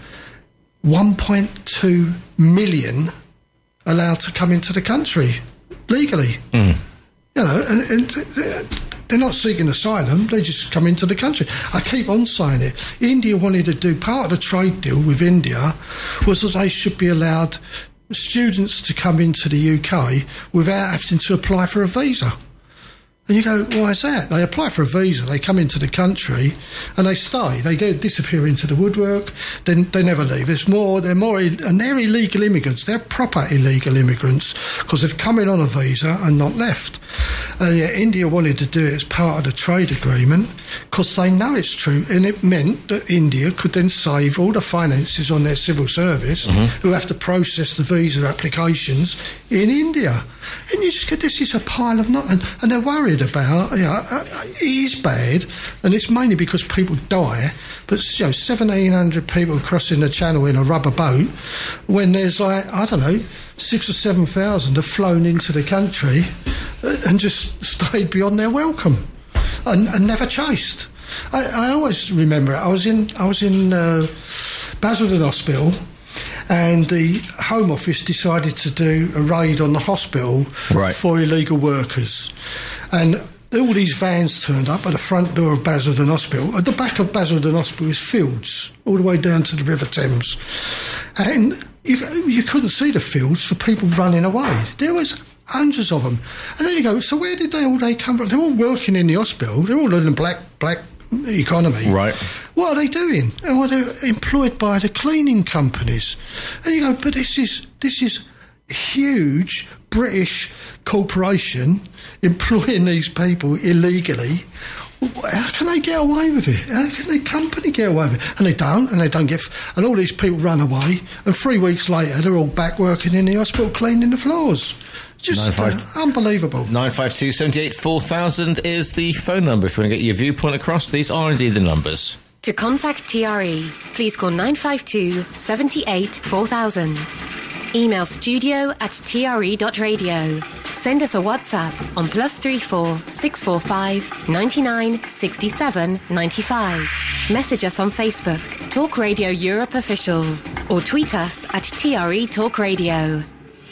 Speaker 9: 1.2 million allowed to come into the country legally. And they're not seeking asylum, they just come into the country. I keep on saying it. India wanted to do, part of the trade deal with India was that they should be allowed students to come into the UK without having to apply for a visa. And you go, why is that? They apply for a visa, they come into the country and they stay. They disappear into the woodwork, then they never leave. They're illegal immigrants. They're proper illegal immigrants because they've come in on a visa and not left. And yet India wanted to do it as part of the trade agreement because they know it's true, and it meant that India could then save all the finances on their civil service who have to process the visa applications in India. And you just go, this is a pile of nothing. And they're worried about, it is bad, and it's mainly because people die, but 1,700 people crossing the channel in a rubber boat when there's 6,000 or 7,000 have flown into the country and just stayed beyond their welcome and never chased. I always remember it. I was in Basildon Hospital, and the Home Office decided to do a raid on the hospital for illegal workers. And all these vans turned up at the front door of Basildon Hospital. At the back of Basildon Hospital is fields, all the way down to the River Thames. And you couldn't see the fields for people running away. There was hundreds of them. And then you go, so where did they come from? They're all working in the hospital. They're all in the black economy.
Speaker 6: Right.
Speaker 9: What are they doing? Well, they're employed by the cleaning companies. And you go, but this is a huge British corporation employing these people illegally. How can they get away with it? How can the company get away with it? And they don't get... And all these people run away, and 3 weeks later, they're all back working in the hospital cleaning the floors. Just unbelievable.
Speaker 6: 952 78 4000 is the phone number if you want to get your viewpoint across. These are indeed the numbers.
Speaker 7: To contact TRE, please call 952 78 4000. Email studio@tre.radio. Send us a WhatsApp on +34 645 99 67 95. Message us on Facebook, Talk Radio Europe Official, or tweet us at TRE Talk Radio.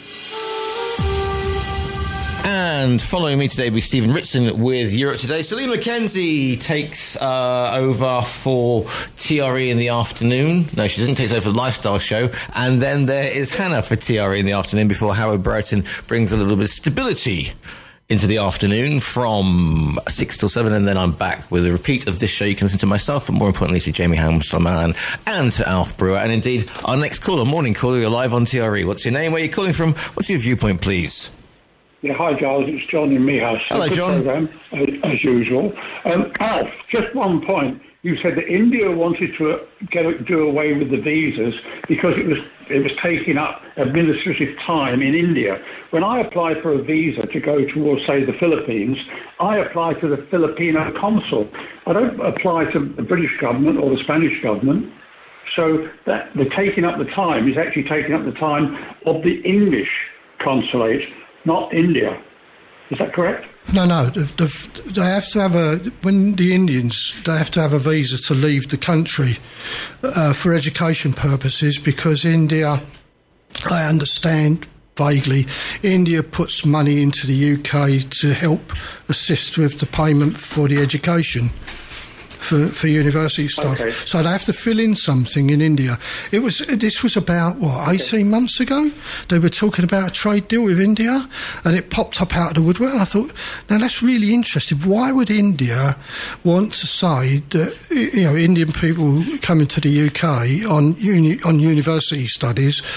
Speaker 6: And following me today will be Stephen Ritson with Europe Today. Celine McKenzie takes over for TRE in the afternoon. No, she doesn't. Takes over for the Lifestyle Show. And then there is Hannah for TRE in the afternoon before Howard Burton brings a little bit of stability into the afternoon from 6 till 7. And then I'm back with a repeat of this show. You can listen to myself, but more importantly to Jamie Hamilton and to Alf Brewer. And indeed, our next caller, morning caller, you're live on TRE. What's your name? Where are you calling from? What's your viewpoint, please?
Speaker 13: Yeah, hi, Giles. It's John in Meehouse.
Speaker 6: Hello, John.
Speaker 13: Program, as usual. Alf, just one point. You said that India wanted to do away with the visas because it was taking up administrative time in India. When I apply for a visa to go towards, say, the Philippines, I apply to the Filipino consul. I don't apply to the British government or the Spanish government. So that the taking up the time is actually taking up the time of the English consulate, not India. Is that correct?
Speaker 9: No. They have to have they have to have a visa to leave the country for education purposes, because India, I understand vaguely, India puts money into the UK to help assist with the payment for the education for university stuff. Okay. So they have to fill in something in India. This was about, 18 months ago? They were talking about a trade deal with India, and it popped up out of the woodwork, and I thought, now that's really interesting. Why would India want to say that, Indian people coming to the UK on university studies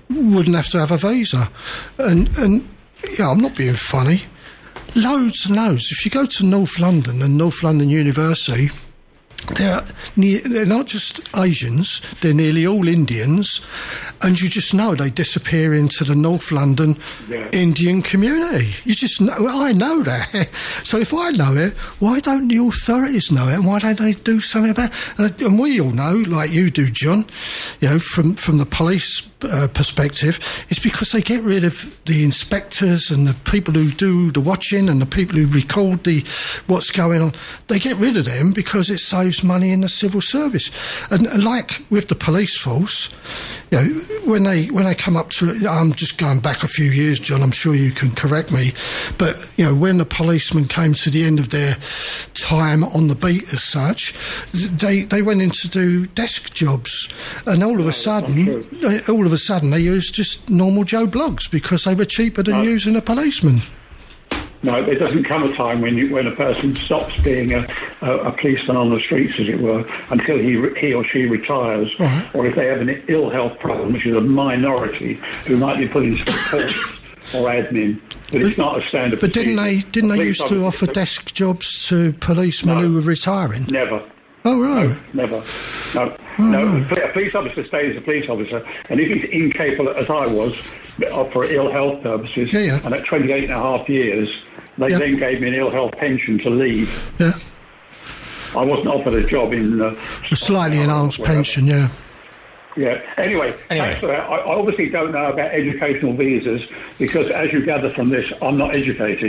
Speaker 9: wouldn't have to have a visa. And yeah, I'm not being funny. Loads and loads. If you go to North London and North London University, they're not just Asians, they're nearly all Indians, and you just know they disappear into the North London Indian community. You just know, I know that. So if I know it, why don't the authorities know it, and why don't they do something about it? And we all know, like you do, John, you know, from the police perspective, it's because they get rid of the inspectors and the people who do the watching and the people who record what's going on. They get rid of them because it saves money in the civil service. And like with the police force, you know, when they come up to it, I'm just going back a few years, John, I'm sure you can correct me, but you know, when the policemen came to the end of their time on the beat as such, they went in to do desk jobs, and all of a sudden they used just normal Joe Bloggs because they were cheaper than using a policeman.
Speaker 13: No, there doesn't come a time when a person stops being a policeman on the streets, as it were, until he or she retires, or if they have an ill health problem, which is a minority who might be put into support or admin. But it's not a standard.
Speaker 9: But didn't they used to offer desk jobs to policemen who were retiring?
Speaker 13: Never.
Speaker 9: Oh, right.
Speaker 13: No, never. No. A police officer stays a police officer, and if he's incapable, as I was, for ill health purposes, and at 28 and a half years, they then gave me an ill health pension to leave. Yeah. I wasn't offered a job in... a
Speaker 9: slightly enhanced pension, yeah.
Speaker 13: Yeah. Anyway, thanks for that. I obviously don't know about educational visas because, as you gather from this, I'm not educated.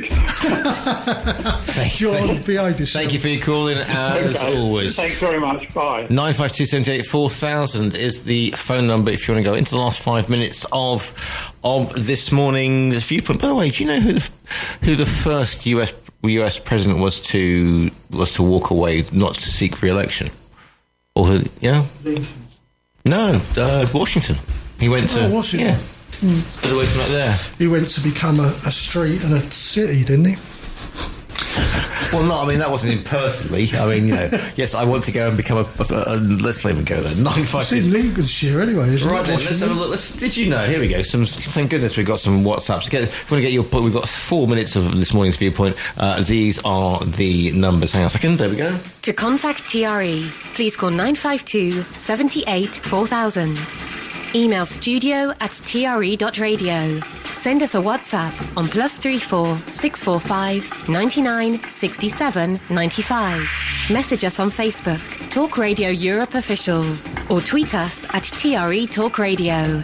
Speaker 6: Thank you for your call in, as always.
Speaker 13: Thanks very much. Bye.
Speaker 6: 952 78 4000 is the phone number if you want to go into the last 5 minutes of this morning's Viewpoint. By the way, do you know who the first US president was to walk away, not to seek re-election? Or who? Yeah. No, Washington. He went to...
Speaker 9: Washington.
Speaker 6: Yeah. Got away from there.
Speaker 9: He went to become a street and a city, didn't he?
Speaker 6: Well, no, I mean, that wasn't him personally. I mean, you know, yes, I want to go and become let's not even go there. 952...
Speaker 9: It's in Lincolnshire anyway, isn't it?
Speaker 6: Right then, let's have a look. Did you know? Here we go. Thank goodness we've got some WhatsApps. We've got 4 minutes of this morning's Viewpoint. These are the numbers. Hang on a second. There we go.
Speaker 7: To contact TRE, please call 952 78 4000. Email studio@tre.radio. Send us a WhatsApp on +34 645 99 67 95. Message us on Facebook, Talk Radio Europe Official, or tweet us at TRE Talk Radio.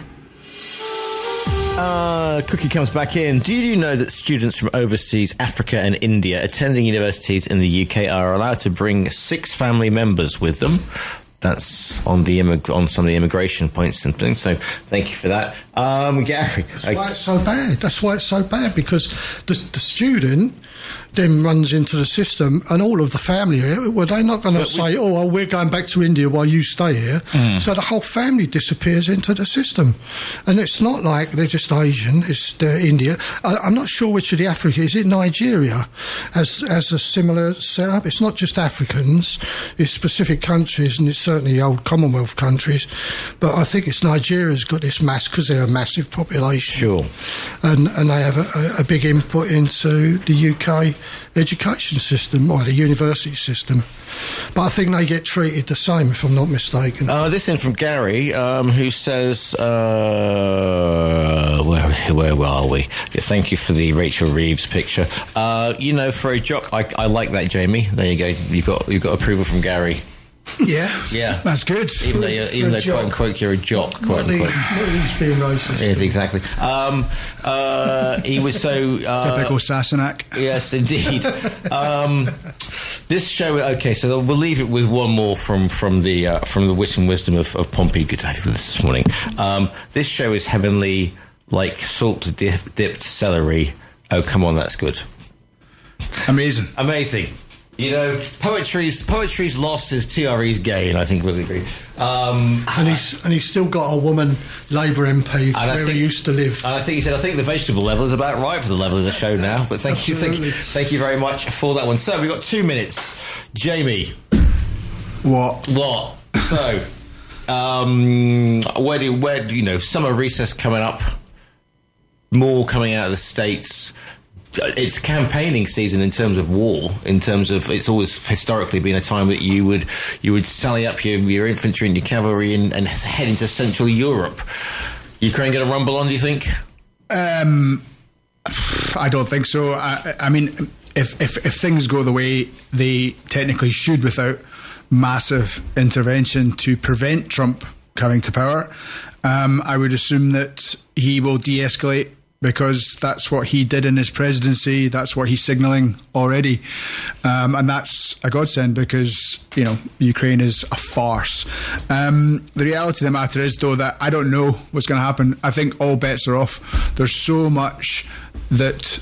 Speaker 6: Cookie comes back in. Do you know that students from overseas, Africa and India, attending universities in the UK are allowed to bring 6 family members with them? That's on some of the immigration points and things. So thank you for that, Gary.
Speaker 9: That's why it's so bad. That's why it's so bad, because the student then runs into the system, and all of the family, well, they're not going to say, oh, well, we're going back to India while you stay here. So the whole family disappears into the system. And it's not like they're just Asian, they're India. I'm not sure which of the Africa, is it Nigeria has a similar setup? It's not just Africans, it's specific countries, and it's certainly old Commonwealth countries. But I think it's Nigeria's got this mass, because they're a massive population.
Speaker 6: Sure.
Speaker 9: And they have a big input into the UK education system, or the university system. But I think they get treated the same, if I'm not mistaken.
Speaker 6: This in from Gary, who says, where are we? Thank you for the Rachel Reeves picture. For a jock, I like that, Jamie. There you go. You've got approval from Gary.
Speaker 9: Yeah, that's good.
Speaker 6: Even though quote unquote you're a jock, quote unquote.
Speaker 9: He's being racist.
Speaker 6: Yes, exactly. He was so
Speaker 8: typical Sassenach.
Speaker 6: Yes, indeed. This show. Okay, so we'll leave it with one more from the wit and wisdom of Pompey. Good to have you with us this morning. This show is heavenly, like salt dipped celery. Oh, come on, that's good.
Speaker 8: Amazing.
Speaker 6: You know, poetry's loss is TRE's gain. I think we'll agree.
Speaker 9: And he's still got a woman Labour MP where he used to live.
Speaker 6: And I think he said, I think the vegetable level is about right for the level of the show now. But thank you very much for that one. So we've got 2 minutes. Jamie.
Speaker 8: What?
Speaker 6: So where summer recess coming up, more coming out of the States. It's campaigning season in terms of war. In terms of, it's always historically been a time that you would sally up your infantry and your cavalry and head into Central Europe. Ukraine going to rumble on? Do you think?
Speaker 8: I don't think so. I mean, if things go the way they technically should, without massive intervention to prevent Trump coming to power, I would assume that he will de-escalate, because that's what he did in his presidency. That's what he's signalling already. And that's a godsend, because, Ukraine is a farce. The reality of the matter is, though, that I don't know what's going to happen. I think all bets are off. There's so much that...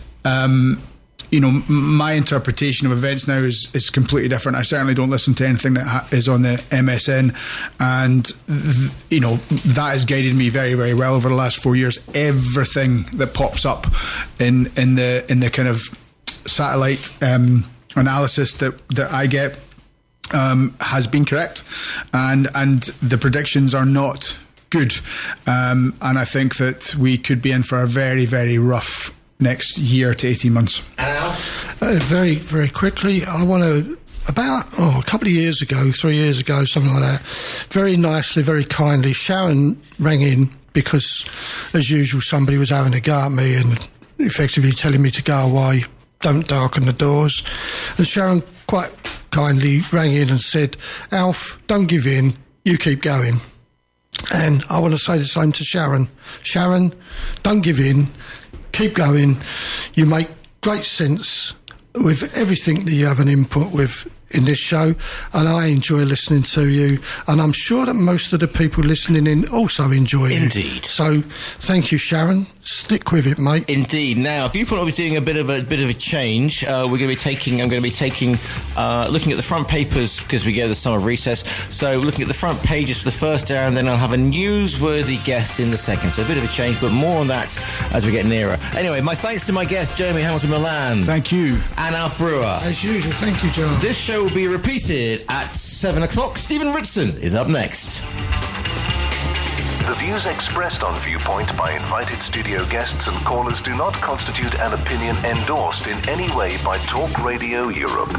Speaker 8: my interpretation of events now is completely different. I certainly don't listen to anything that is on the MSN, and that has guided me very, very well over the last 4 years. Everything that pops up in the kind of satellite analysis that I get has been correct, and the predictions are not good, and I think that we could be in for a very, very rough next year to 18 months.
Speaker 9: Very, very quickly, I want to, about a couple of years ago, 3 years ago, something like that, very nicely, very kindly, Sharon rang in because, as usual, somebody was having a go at me and effectively telling me to go away, don't darken the doors. And Sharon quite kindly rang in and said, Alf, don't give in, you keep going. And I want to say the same to Sharon. Sharon, don't give in, keep going. You make great sense with everything that you have an input with in this show, and I enjoy listening to you, and I'm sure that most of the people listening in also enjoy it.
Speaker 6: Indeed.
Speaker 9: So thank you, Sharon. Stick with it, mate.
Speaker 6: Indeed. Now, Viewpoint will be doing a bit of a change. I'm going to be taking looking at the front papers, because we go to the summer recess. So looking at the front pages for the first hour, and then I'll have a newsworthy guest in the second. So a bit of a change, but more on that as we get nearer. Anyway, my thanks to my guest, Jeremy Hamilton-Milan.
Speaker 8: Thank you.
Speaker 6: And Alf Brewer.
Speaker 9: As usual, thank you, John.
Speaker 6: This show will be repeated at 7 o'clock. Stephen Ritson is up next.
Speaker 4: The views expressed on Viewpoint by invited studio guests and callers do not constitute an opinion endorsed in any way by Talk Radio Europe.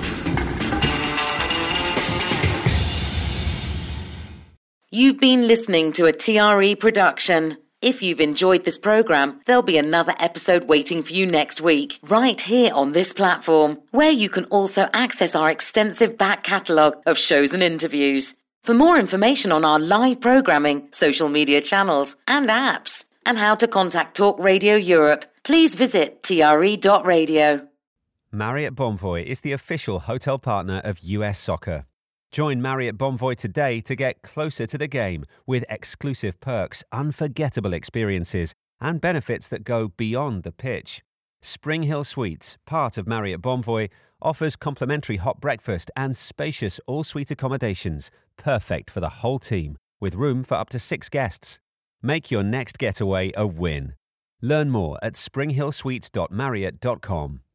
Speaker 3: You've been listening to a TRE production. If you've enjoyed this programme, there'll be another episode waiting for you next week, right here on this platform, where you can also access our extensive back catalogue of shows and interviews. For more information on our live programming, social media channels and apps, and how to contact Talk Radio Europe, please visit tre.radio.
Speaker 14: Marriott Bonvoy is the official hotel partner of US Soccer. Join Marriott Bonvoy today to get closer to the game with exclusive perks, unforgettable experiences, and benefits that go beyond the pitch. Spring Hill Suites, part of Marriott Bonvoy, offers complimentary hot breakfast and spacious all-suite accommodations, perfect for the whole team, with room for up to 6 guests. Make your next getaway a win. Learn more at springhillsuites.marriott.com.